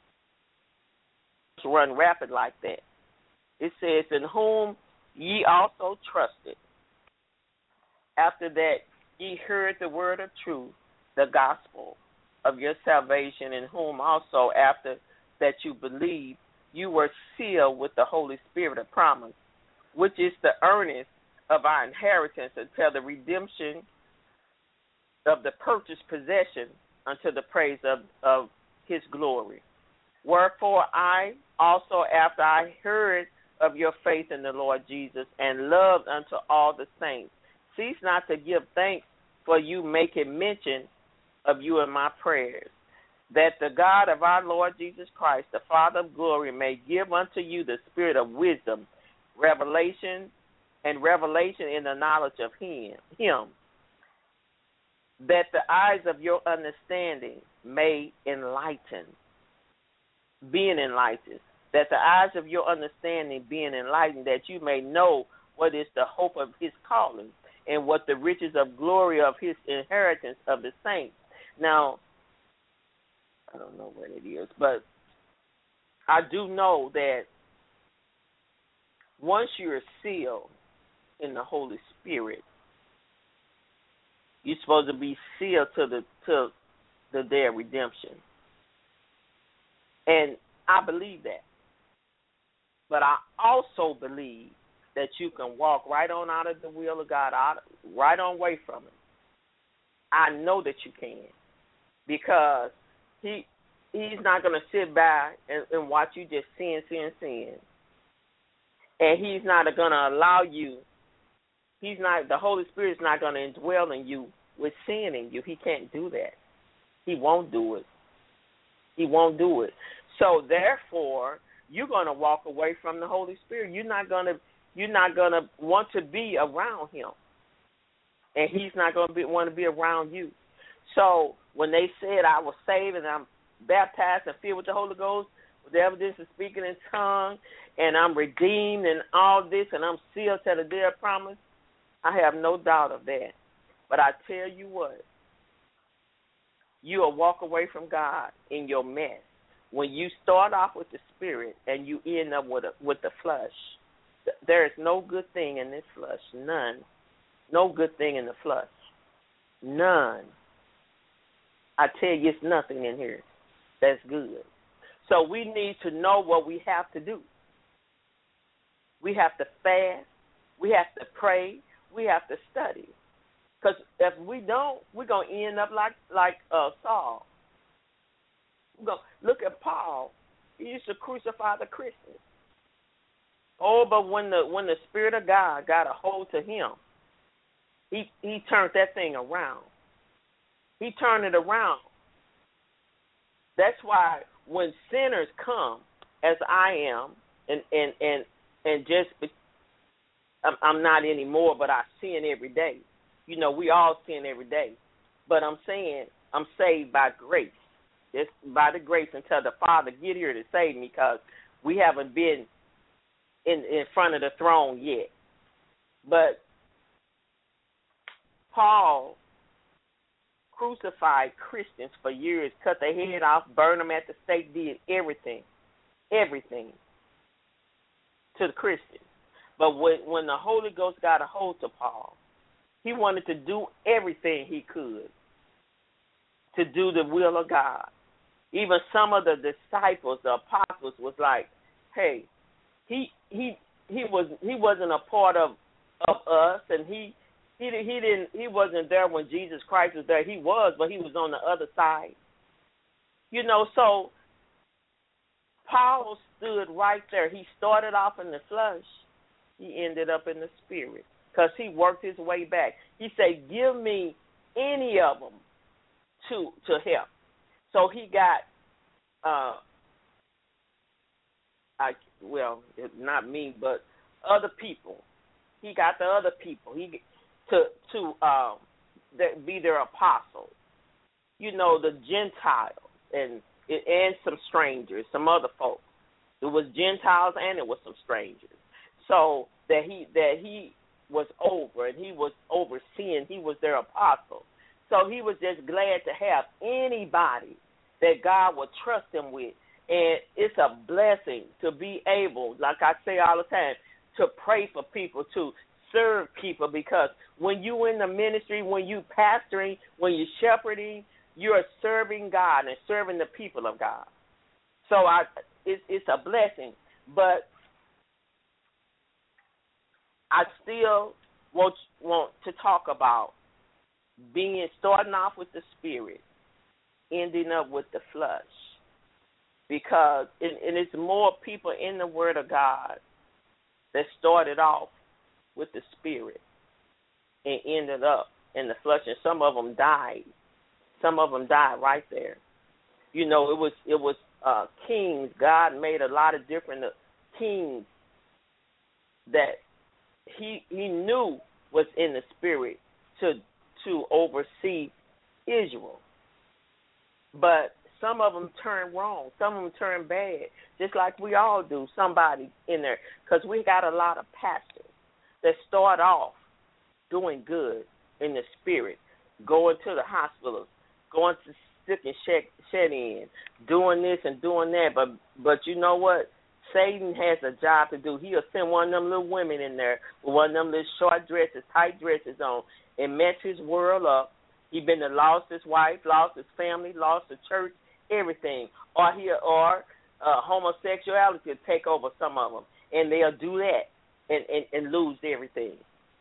run rapid like that. It says, in whom ye also trusted. After that, ye heard the word of truth, the gospel of your salvation, in whom also after that you believed, you were sealed with the Holy Spirit of promise, which is the earnest of our inheritance until the redemption of the purchased possession, unto the praise of, of his glory. Wherefore I also, after I heard of your faith in the Lord Jesus, and loved unto all the saints, cease not to give thanks for you, making mention of you in my prayers, that the God of our Lord Jesus Christ, the Father of glory, may give unto you the spirit of wisdom, revelation, and revelation in the knowledge of him, him, that the eyes of your understanding may enlighten, being enlightened, that the eyes of your understanding being enlightened, that you may know what is the hope of his calling and what the riches of glory of his inheritance of the saints. Now, I don't know what it is, but I do know that once you're sealed in the Holy Spirit, you're supposed to be sealed to the to the day of redemption. And I believe that. But I also believe that you can walk right on out of the will of God, out, right on away from it. I know that you can, because he he's not going to sit by and, and watch you just sin, sin, sin. And he's not going to allow you, he's not, the Holy Spirit's not going to indwell in you with sin in you. He can't do that. He won't do it. He won't do it. So therefore, you're going to walk away from the Holy Spirit. You're not going to you're not going to want to be around him. And he's not going to be, want to be around you. So when they said I was saved and I'm baptized and filled with the Holy Ghost, with the evidence of speaking in tongues, and I'm redeemed and all this, and I'm sealed to the day of promise, I have no doubt of that. But I tell you what, you will walk away from God in your mess when you start off with the Spirit and you end up with a, with the flesh. There is no good thing in this flesh, none. No good thing in the flesh, none. I tell you, it's nothing in here that's good. So we need to know what we have to do. We have to fast. We have to pray. We have to study. Because if we don't, we're going to end up like like uh, Saul. We're gonna, look at Paul. He used to crucify the Christians. Oh, but when the when the Spirit of God got a hold to him, he he turned that thing around. He turned it around. That's why when sinners come, as I am, and and and and just I'm, I'm not anymore, but I sin every day. You know, we all sin every day. But I'm saying I'm saved by grace. Just by the grace until the Father get here to save me, because we haven't been in, in front of the throne yet. But Paul crucified Christians for years, cut their head off, burned them at the stake, did everything, everything to the Christians. But when, when the Holy Ghost got a hold to Paul, he wanted to do everything he could to do the will of God. Even some of the disciples, the apostles, was like, "Hey, he he he was he wasn't a part of of us, and he he he didn't he wasn't there when Jesus Christ was there. He was, but he was on the other side. You know, so Paul stood right there. He started off in the flesh. He ended up in the spirit, because he worked his way back. He said, "Give me any of them to to help." So he got, uh, I well, not me, but other people. He got the other people. He to to um, be their apostle. You know, the Gentiles and and some strangers, some other folks. It was Gentiles and it was some strangers. So that he that he was over and he was overseeing. He was their apostle. So he was just glad to have anybody that God would trust him with. And it's a blessing to be able, like I say all the time, to pray for people, to serve people, because when you in the ministry, when you pastoring, when you're shepherding, you're serving God and serving the people of God. So I, it's, it's a blessing. But I still want, want to talk about being, starting off with the spirit, ending up with the flesh. Because, it, and it's more people in the Word of God that started off with the spirit and ended up in the flesh. And some of them died. Some of them died right there. You know, it was it was uh, kings. God made a lot of different uh, kings that he he knew was in the spirit to to oversee Israel. But some of them turn wrong. Some of them turn bad, just like we all do, somebody in there. Because we got a lot of pastors that start off doing good in the spirit, going to the hospitals, going to sick and shed, shed in, doing this and doing that. But, but you know what? Satan has a job to do. He'll send one of them little women in there with one of them little short dresses, tight dresses on, and mess his world up. He been to lost his wife, lost his family, lost the church, everything. Or he or uh, homosexuality will take over some of them, and they'll do that and, and, and lose everything.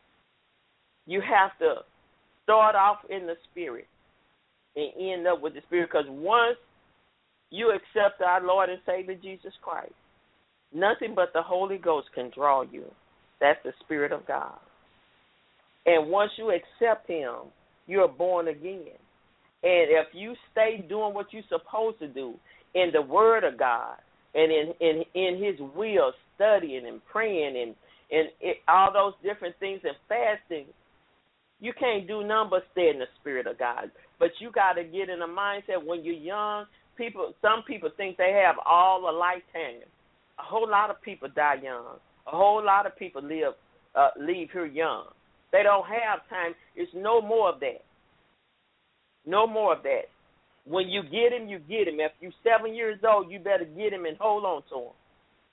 You have to start off in the spirit and end up with the spirit, because once you accept our Lord and Savior Jesus Christ, nothing but the Holy Ghost can draw you. That's the Spirit of God. And once you accept him, you're born again. And if you stay doing what you're supposed to do in the Word of God and in in, in his will, studying and praying and, and it, all those different things and fasting, you can't do nothing but stay in the Spirit of God. But you got to get in a mindset when you're young. People, some people think they have all a lifetime. A whole lot of people die young. A whole lot of people live uh, leave here young. They don't have time. It's no more of that. No more of that. When you get him, you get him. If you're seven years old, you better get him and hold on to him.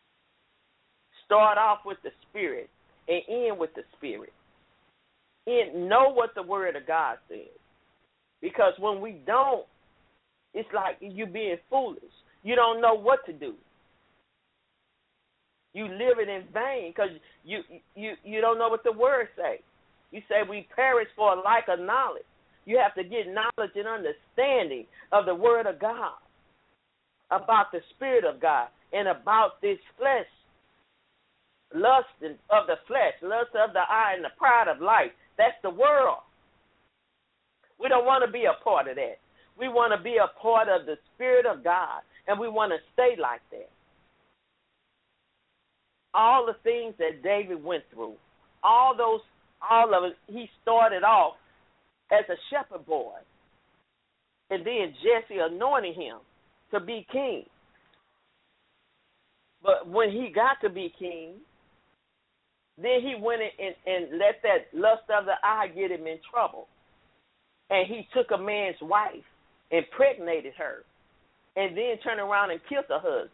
Start off with the Spirit and end with the Spirit. And know what the Word of God says. Because when we don't, it's like you being foolish. You don't know what to do. You live it in vain because you, you, you don't know what the Word say. You say we perish for a lack of knowledge. You have to get knowledge and understanding of the Word of God, about the Spirit of God, and about this flesh, lust of the flesh, lust of the eye, and the pride of life. That's the world. We don't want to be a part of that. We want to be a part of the Spirit of God, and we want to stay like that. All the things that David went through, all those, all of it, he started off as a shepherd boy, and then Jesse anointed him to be king. But when he got to be king, then he went and, and let that lust of the eye get him in trouble. And he took a man's wife, impregnated her, and then turned around and killed her husband.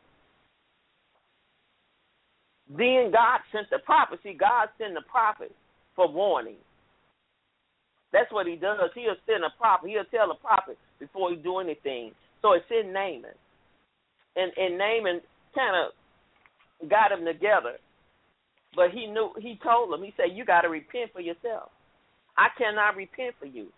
Then God sent the prophet. See, God sent the prophet for warning. That's what he does. He'll send a prophet. He'll tell a prophet before he do anything. So it's in Naaman. And, and Naaman kind of got him together. But he knew, he told him, he said, you got to repent for yourself. I cannot repent for you.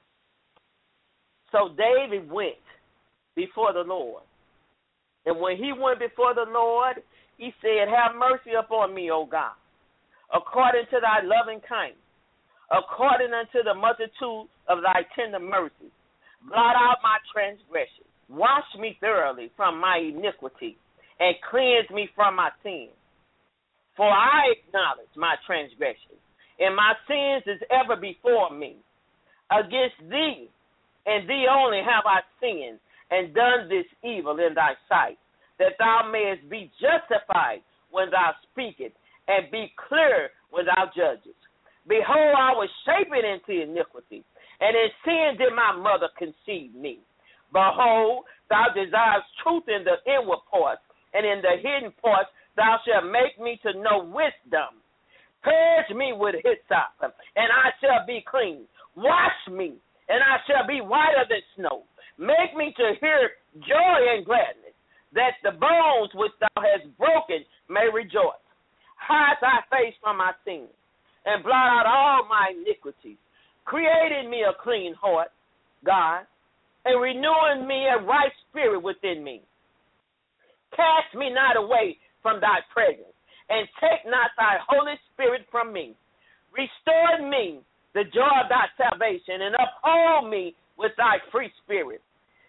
So David went before the Lord. And when he went before the Lord, he said, have mercy upon me, O God, according to thy loving kindness, according unto the multitude of thy tender mercies. Blot out my transgressions. Wash me thoroughly from my iniquity, and cleanse me from my sins. For I acknowledge my transgressions, and my sins is ever before me. Against thee, and thee only have I sinned, and done this evil in thy sight, that thou mayest be justified when thou speakest, and be clear when thou judgest. Behold, I was shapen into iniquity, and in sin did my mother conceive me. Behold, thou desirest truth in the inward parts, and in the hidden parts thou shalt make me to know wisdom. Purge me with hyssop, and I shall be clean. Wash me, and I shall be whiter than snow. Make me to hear joy and gladness, that the bones which thou hast broken may rejoice. Hide thy face from my sins, and blot out all my iniquities. Create in me a clean heart, God, and renew in me a right spirit within me. Cast me not away from thy presence, and take not thy Holy Spirit from me. Restore in me the joy of thy salvation, and uphold me with thy free spirit.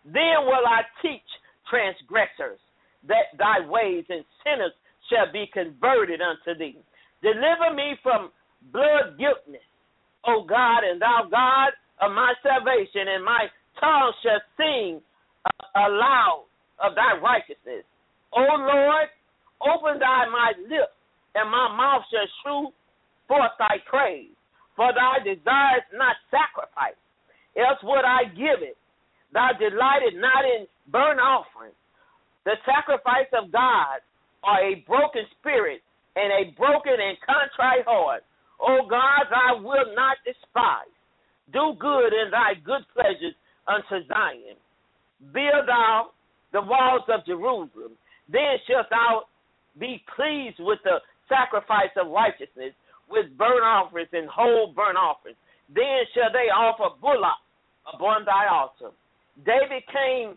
Then will I teach transgressors that thy ways, and sinners shall be converted unto thee. Deliver me from blood guiltness, O God, and thou God of my salvation, and my tongue shall sing aloud of thy righteousness. O Lord, open thy my lips, and my mouth shall shew forth thy praise. For thou desirest not sacrifice, else would I give it. Thou delightest not in burnt offerings. The sacrifice of God are a broken spirit and a broken and contrite heart. O God, I will not despise. Do good in thy good pleasures unto Zion. Build thou the walls of Jerusalem. Then shalt thou be pleased with the sacrifice of righteousness, with burnt offerings and whole burnt offerings. Then shall they offer bullock upon thy altar. David came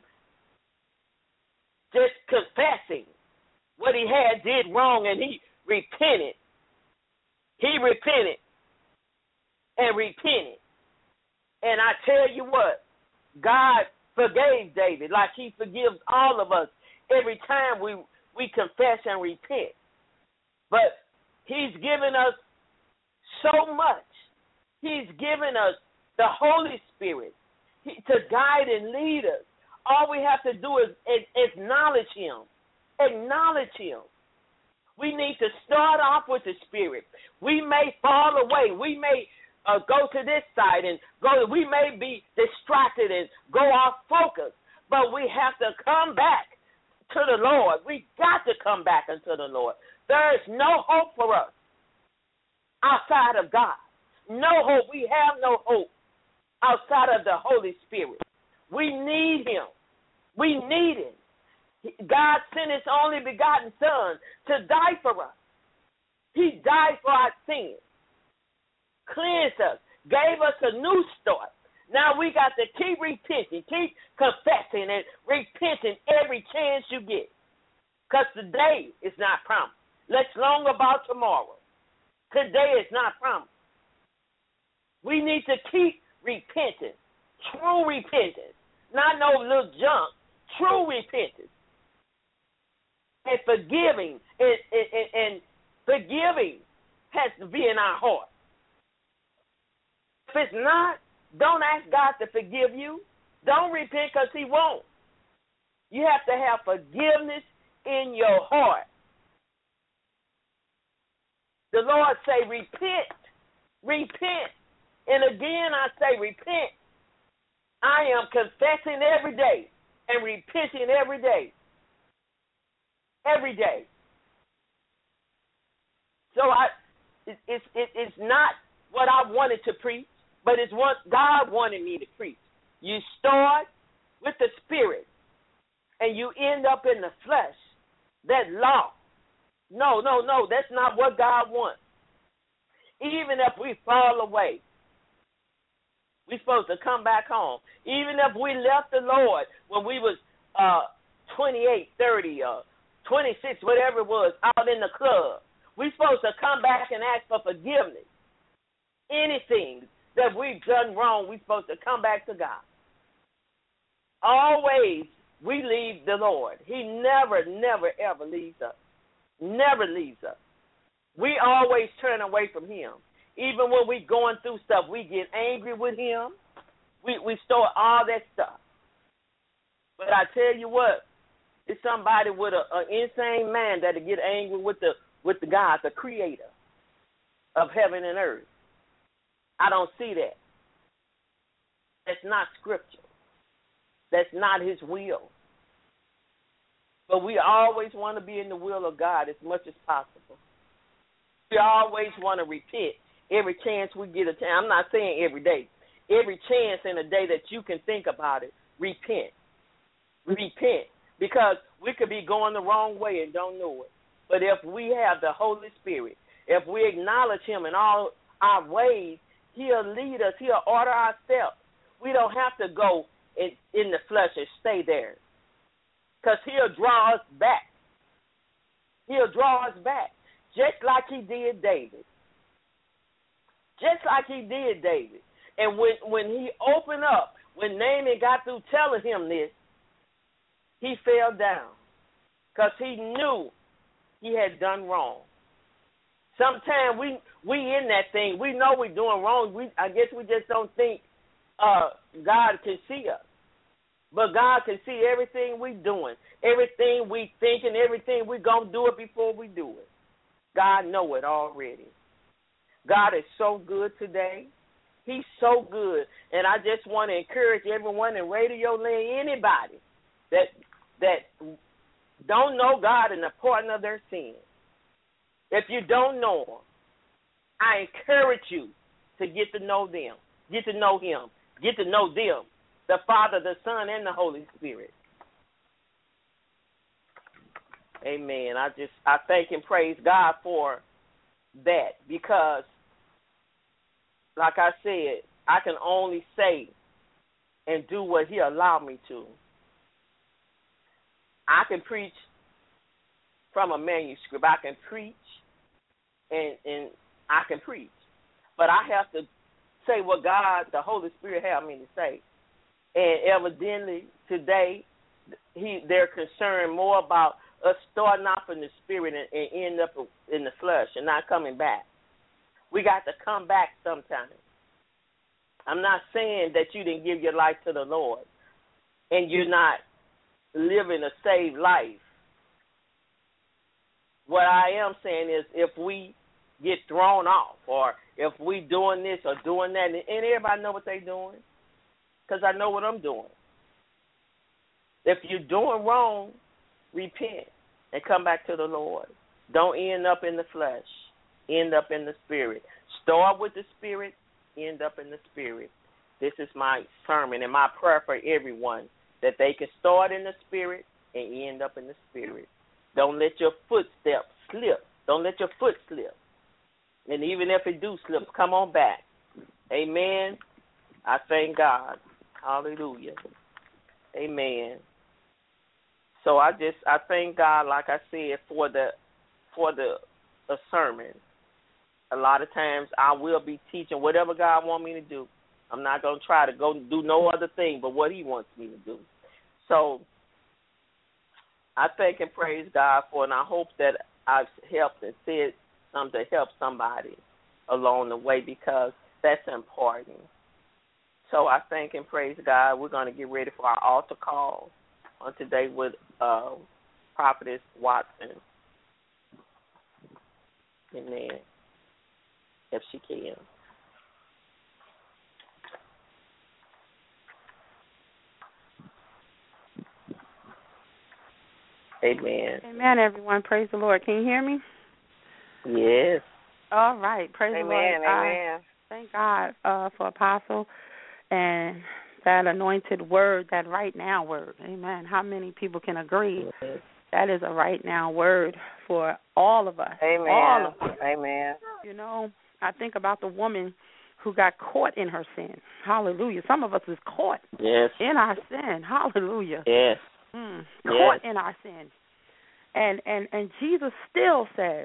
just confessing what he had did wrong, and he repented. He repented and repented. And I tell you what, God forgave David like he forgives all of us every time we, we confess and repent. But he's given us so much. He's given us the Holy Spirit he, to guide and lead us. All we have to do is, is acknowledge him. Acknowledge him. We need to start off with the Spirit. We may fall away. We may uh, go to this side and go. We may be distracted and go off focus. But we have to come back to the Lord. We got to come back unto the Lord. There is no hope for us outside of God. No hope. We have no hope outside of the Holy Spirit. We need him. We need him. God sent his only begotten Son to die for us. He died for our sins, cleansed us, gave us a new start. Now we got to keep repenting, keep confessing and repenting every chance you get, because today is not promised. Let's long about tomorrow. Today is not promised. We need to keep repenting, true repentance, not no little junk, true repentance. And forgiving and, and, and forgiving has to be in our heart. If it's not, don't ask God to forgive you. Don't repent because he won't. You have to have forgiveness in your heart. The Lord say, repent, repent. And again, I say, repent. I am confessing every day and repenting every day. Every day. So I, it, it, it, it's not what I wanted to preach, but it's what God wanted me to preach. You start with the Spirit, and you end up in the flesh, that law. No, no, no, that's not what God wants. Even if we fall away, we're supposed to come back home. Even if we left the Lord when we was uh, twenty-eight, thirty, uh, twenty-six, whatever it was, out in the club, we're supposed to come back and ask for forgiveness. Anything that we've done wrong, we're supposed to come back to God. Always we leave the Lord. He never, never, ever leaves us. Never leaves us. We always turn away from him. Even when we're going through stuff, we get angry with him. We we store all that stuff. But I tell you what, it's somebody with an insane man that'll get angry with the with the God, the creator of heaven and earth. I don't see that. That's not scripture. That's not his will. But we always want to be in the will of God as much as possible. We always want to repent every chance we get a chance. I'm not saying every day. Every chance in a day that you can think about it, repent. Repent. Because we could be going the wrong way and don't know it. But if we have the Holy Spirit, if we acknowledge him in all our ways, he'll lead us. He'll order our steps. We don't have to go in, in the flesh and stay there. Because he'll draw us back. He'll draw us back. Just like he did David. Just like he did David. And when, when he opened up, when Naaman got through telling him this, he fell down because he knew he had done wrong. Sometimes we we in that thing. We know we're doing wrong. We I guess we just don't think uh, God can see us. But God can see everything we doing, everything we thinking, everything we going to do it before we do it. God know it already. God is so good today. He's so good. And I just want to encourage everyone in Radio Land, anybody that that don't know God and the pardon of their sins. If you don't know him, I encourage you to get to know them, get to know him, get to know them, the Father, the Son, and the Holy Spirit. Amen. I just, I thank and praise God for that because, like I said, I can only say and do what he allowed me to. I can preach from a manuscript. I can preach and, and I can preach. But I have to say what God, the Holy Spirit, had me to say. And evidently today, he they're concerned more about us starting off in the spirit and, and end up in the flesh and not coming back. We got to come back sometime. I'm not saying that you didn't give your life to the Lord and you're not living a saved life. What I am saying is if we get thrown off or if we doing this or doing that, and everybody know what they're doing because I know what I'm doing. If you're doing wrong, repent and come back to the Lord. Don't end up in the flesh. End up in the spirit. Start with the spirit, end up in the spirit. This is my sermon and my prayer for everyone, that they can start in the spirit and end up in the spirit. Don't let your footsteps slip. Don't let your foot slip. And even if it do slip, come on back. Amen. I thank God. Hallelujah. Amen. So I just I thank God, like I said, for the for the, the sermon. A lot of times I will be teaching whatever God wants me to do. I'm not going to try to go do no other thing but what he wants me to do. So I thank and praise God for it, and I hope that I've helped and said something to help somebody along the way because that's important. So I thank and praise God. We're going to get ready for our altar call on today with uh, Prophetess Watson. Amen. If she can. Amen. Amen, everyone. Praise the Lord. Can you hear me? Yes. All right. Praise Amen, the Lord. amen. I thank God uh, for Apostle and that anointed word, that right now word. Amen. How many people can agree Yes. that is a right now word for all of us? Amen. All of us. Amen. You know, I think about the woman who got caught in her sin. Hallelujah. Some of us is caught Yes. in our sin. Hallelujah. Yes. Mm, Yes. caught in our sin. And, and and Jesus still says,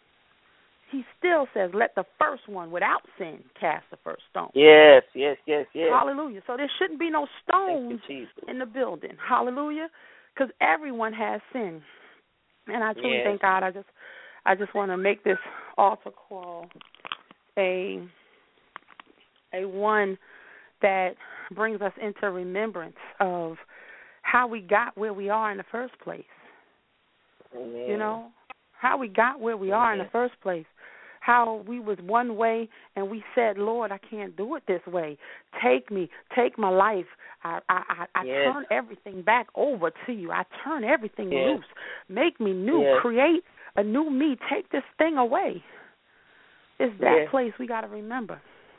he still says, let the first one without sin cast the first stone. Yes, yes, yes, yes. Hallelujah. So there shouldn't be no stones Thank you, Jesus. in the building. Hallelujah. Because everyone has sin. And I truly Yes. thank God. I just I just want to make this altar call a a one that brings us into remembrance of how we got where we are in the first place. Amen. You know, how we got where we are in the first place. How we was one way and we said, Lord, I can't do it this way. Take me, take my life. I I, I, I Yes. turn everything back over to you. I turn everything Yes. loose. Make me new. Yes. Create a new me. Take this thing away. It's that Yes. place we got to remember.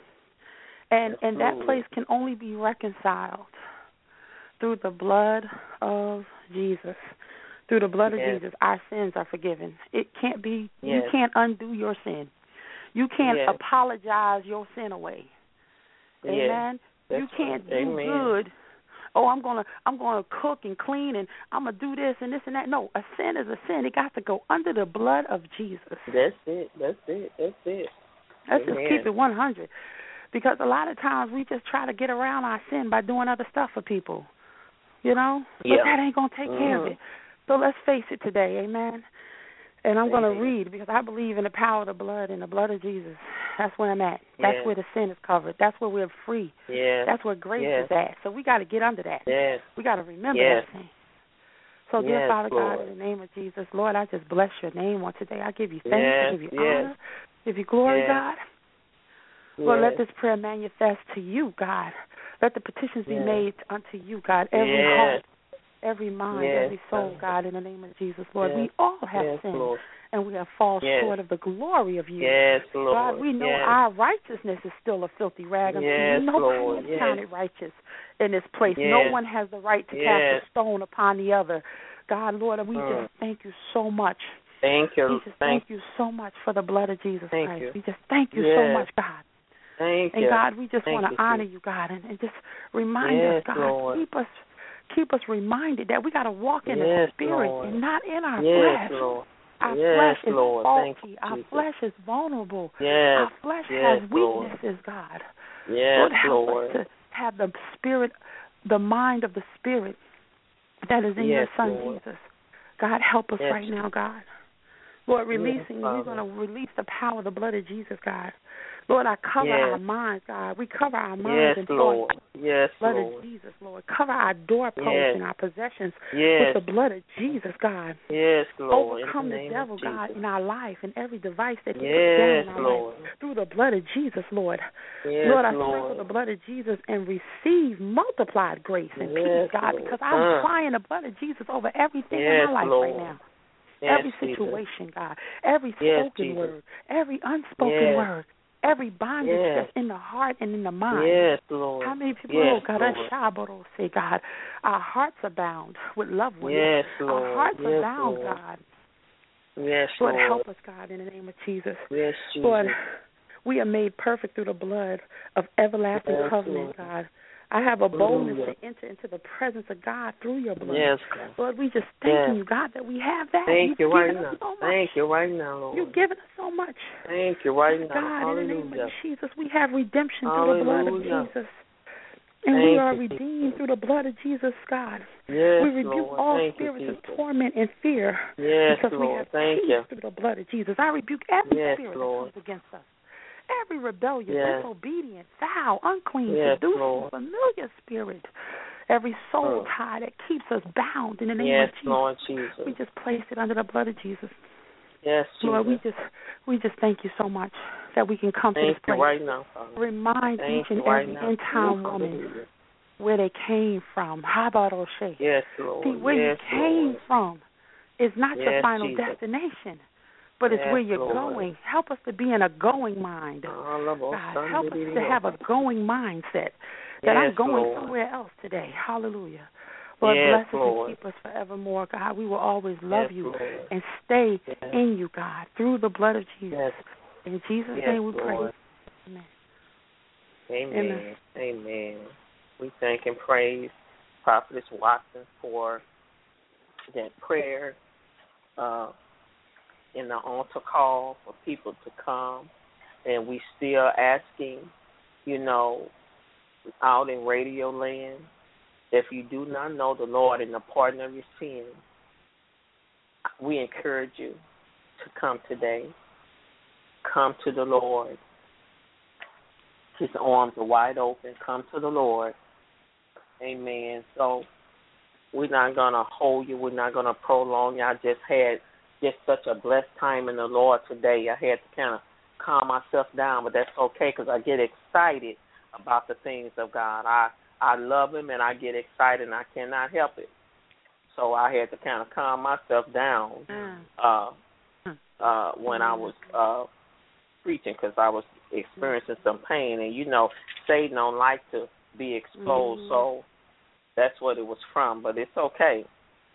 And and that Absolutely. place can only be reconciled through the blood of Jesus. Through the blood of Yes. Jesus, our sins are forgiven. It can't be, you Yes. can't undo your sin. You can't Yes. apologize your sin away. Yes. Amen. That's You can't right. do Amen. good. Oh, I'm gonna I'm gonna cook and clean and I'm gonna do this and this and that. No, a sin is a sin. It got to go under the blood of Jesus. That's it. That's it. That's it. Let's Amen. just keep it one hundred. Because a lot of times we just try to get around our sin by doing other stuff for people. you know? Yeah. But that ain't going to take mm-hmm. care of it. So let's face it today, amen? And I'm going to read because I believe in the power of the blood and the blood of Jesus. That's where I'm at. That's yes. where the sin is covered. That's where we're free. Yes. That's where grace yes. is at. So we got to get under that. Yes. We got to remember yes. that thing. So, dear yes, Father Lord. God, in the name of Jesus, Lord, I just bless your name on today. I give you thanks. Yes. I give you yes. honor. Give you glory, yes. God. Lord, yes. let this prayer manifest to you, God. Let the petitions be yes. made unto you, God. Every yes. heart, every mind, yes. every soul, God, in the name of Jesus, Lord. Yes. We all have yes, sinned, Lord. and we have fallen yes. short of the glory of you. Yes, Lord. God, we know yes. our righteousness is still a filthy rag unto yes, you. Nobody Lord. is yes. counted righteous in this place. yes. No one has the right to yes. cast a stone upon the other. God, Lord, we mm. just thank you so much. Thank you. We just thank, thank you so much for the blood of Jesus thank Christ. You. We just thank you yes. so much, God. Thank and you. God, we just Thank want to honor you, God, and, and just remind yes, us, God, Lord. keep us keep us reminded that we got to walk in yes, the Spirit Lord. and not in our yes, flesh. Lord. Our yes, flesh is Lord. faulty. Thank Our Jesus. flesh is vulnerable. Yes, our flesh yes, has Lord. weaknesses, God. Yes, Lord, help Lord. us to have the Spirit, the mind of the Spirit that is in yes, your Son, Lord. Jesus. God, help us yes. right now, God. Lord, releasing, yes, we're going to release the power of the blood of Jesus, God. Lord, I cover yes. our minds, God. We cover our minds yes, and Lord. thoughts. Yes, blood Lord. of Jesus, Lord. Cover our doorposts yes. and our possessions yes. with the blood of Jesus, God. Yes, Lord. Overcome the, the devil, God, in our life and every device that he yes, puts down in our Lord. life through the blood of Jesus, Lord. Yes, Lord, I Lord. sprinkle the blood of Jesus and receive multiplied grace and yes, peace, God, Lord. because I'm uh. applying the blood of Jesus over everything yes, in my life Lord. right now. Yes, every situation, Jesus. God, every yes, spoken Jesus. word, every unspoken yes. word, every bondage yes. that's in the heart and in the mind. Yes, Lord. How many people, yes, oh God, Lord. say, God, our hearts are bound with loved ones. Yes, Lord. Our hearts yes, are bound, Lord. God. Yes, Lord, Lord. help us, God, in the name of Jesus. Yes, Jesus. Lord, we are made perfect through the blood of everlasting yes, covenant, Lord. God. I have a boldness Hallelujah. to enter into the presence of God through your blood. Yes, Lord, we just thank yes. you, God, that we have that. Thank You've you right given now. us so much. Thank you right now, Lord. You've given us so much. Thank you right now. God, Hallelujah. in the name of Jesus, we have redemption Hallelujah. through the blood of Jesus. And Thank we are you, redeemed Jesus. through the blood of Jesus, God. Yes, we rebuke Lord. all Thank spirits you, of torment and fear yes, because Lord. we have Thank peace you. through the blood of Jesus. I rebuke every yes, spirit Lord. that comes against us. Every rebellious, yes. disobedient, foul, unclean, yes, seducing, Lord. familiar spirit. Every soul oh. tie that keeps us bound in the name yes, of Jesus. Lord Jesus. We just place it under the blood of Jesus. Yes, Jesus. Lord, we just we just thank you so much that we can come thank to this place. You right now, Father. Remind thank each and you right every now. end time woman where they came from. How about O'Shea? Yes, Lord. See, where yes, you came Lord. from is not yes, your final Jesus. destination, but yes, it's where you're Lord. going. Help us to be in a going mind. God, help us to have a going mindset that yes, I'm going Lord. somewhere else today. Hallelujah. Lord, yes, bless us Lord. and keep us forevermore, God. We will always love yes, you Lord. and stay yes. in you, God, through the blood of Jesus. Yes. In Jesus' yes, name we Lord. pray. Amen. Amen. Amen. Amen. We thank and praise Prophetess Watson for that prayer uh, in the altar call for people to come. And we still asking, you know, out in Radio Land, if you do not know the Lord and the pardon of your sins, we encourage you to come today. Come to the Lord. His arms are wide open. Come to the Lord. Amen. So we're not going to hold you. We're not going to prolong you. I just had just such a blessed time in the Lord today. I had to kind of calm myself down, but that's okay because I get excited about the things of God. I, I love him and I get excited and I cannot help it. So I had to kind of calm myself down uh, uh, when I was uh, preaching because I was experiencing some pain. And, you know, Satan don't like to be exposed, mm-hmm. so that's what it was from. But it's okay.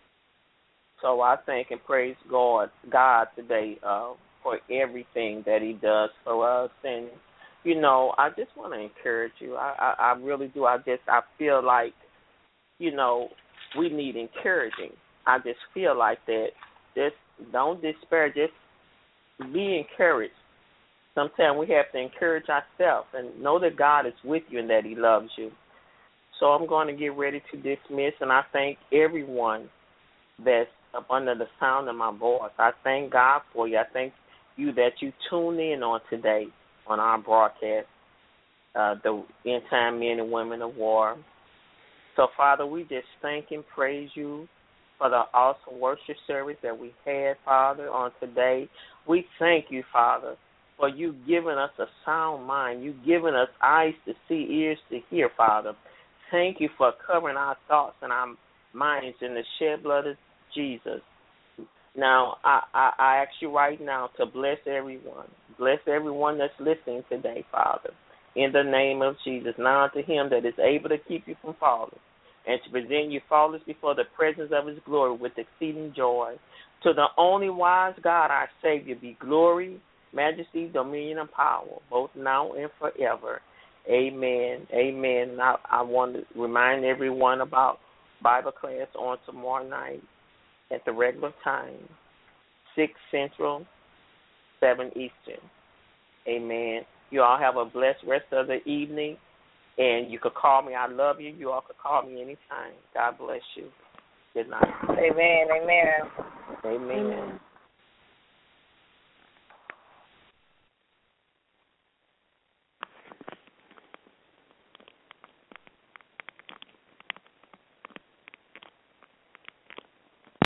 So I thank and praise God, God today uh, for everything that he does for us. And, you know, I just want to encourage you. I, I, I really do. I just I feel like, you know, we need encouraging. I just feel like that. Just don't despair. Just be encouraged. Sometimes we have to encourage ourselves and know that God is with you and that he loves you. So I'm going to get ready to dismiss, and I thank everyone that's up under the sound of my voice. I thank God for you. I thank you that you tune in on today on our broadcast, uh, the End Time Men and Women of War. So, Father, we just thank and praise you for the awesome worship service that we had, Father, on today. We thank you, Father, for you giving us a sound mind. You giving us eyes to see, ears to hear, Father. Thank you for covering our thoughts and our minds in the shed blood of Jesus. Now, I, I, I ask you right now to bless everyone. Bless everyone that's listening today, Father, in the name of Jesus. Now unto him that is able to keep you from falling and to present you faultless before the presence of his glory with exceeding joy. To the only wise God, our Savior, be glory, majesty, dominion, and power, both now and forever. Amen. Amen. And I, I want to remind everyone about Bible class on tomorrow night at the regular time, six Central, seven Eastern. Amen. You all have a blessed rest of the evening, and you could call me. I love you. You all could call me anytime. God bless you. Good night. Amen. Amen. Amen. Amen.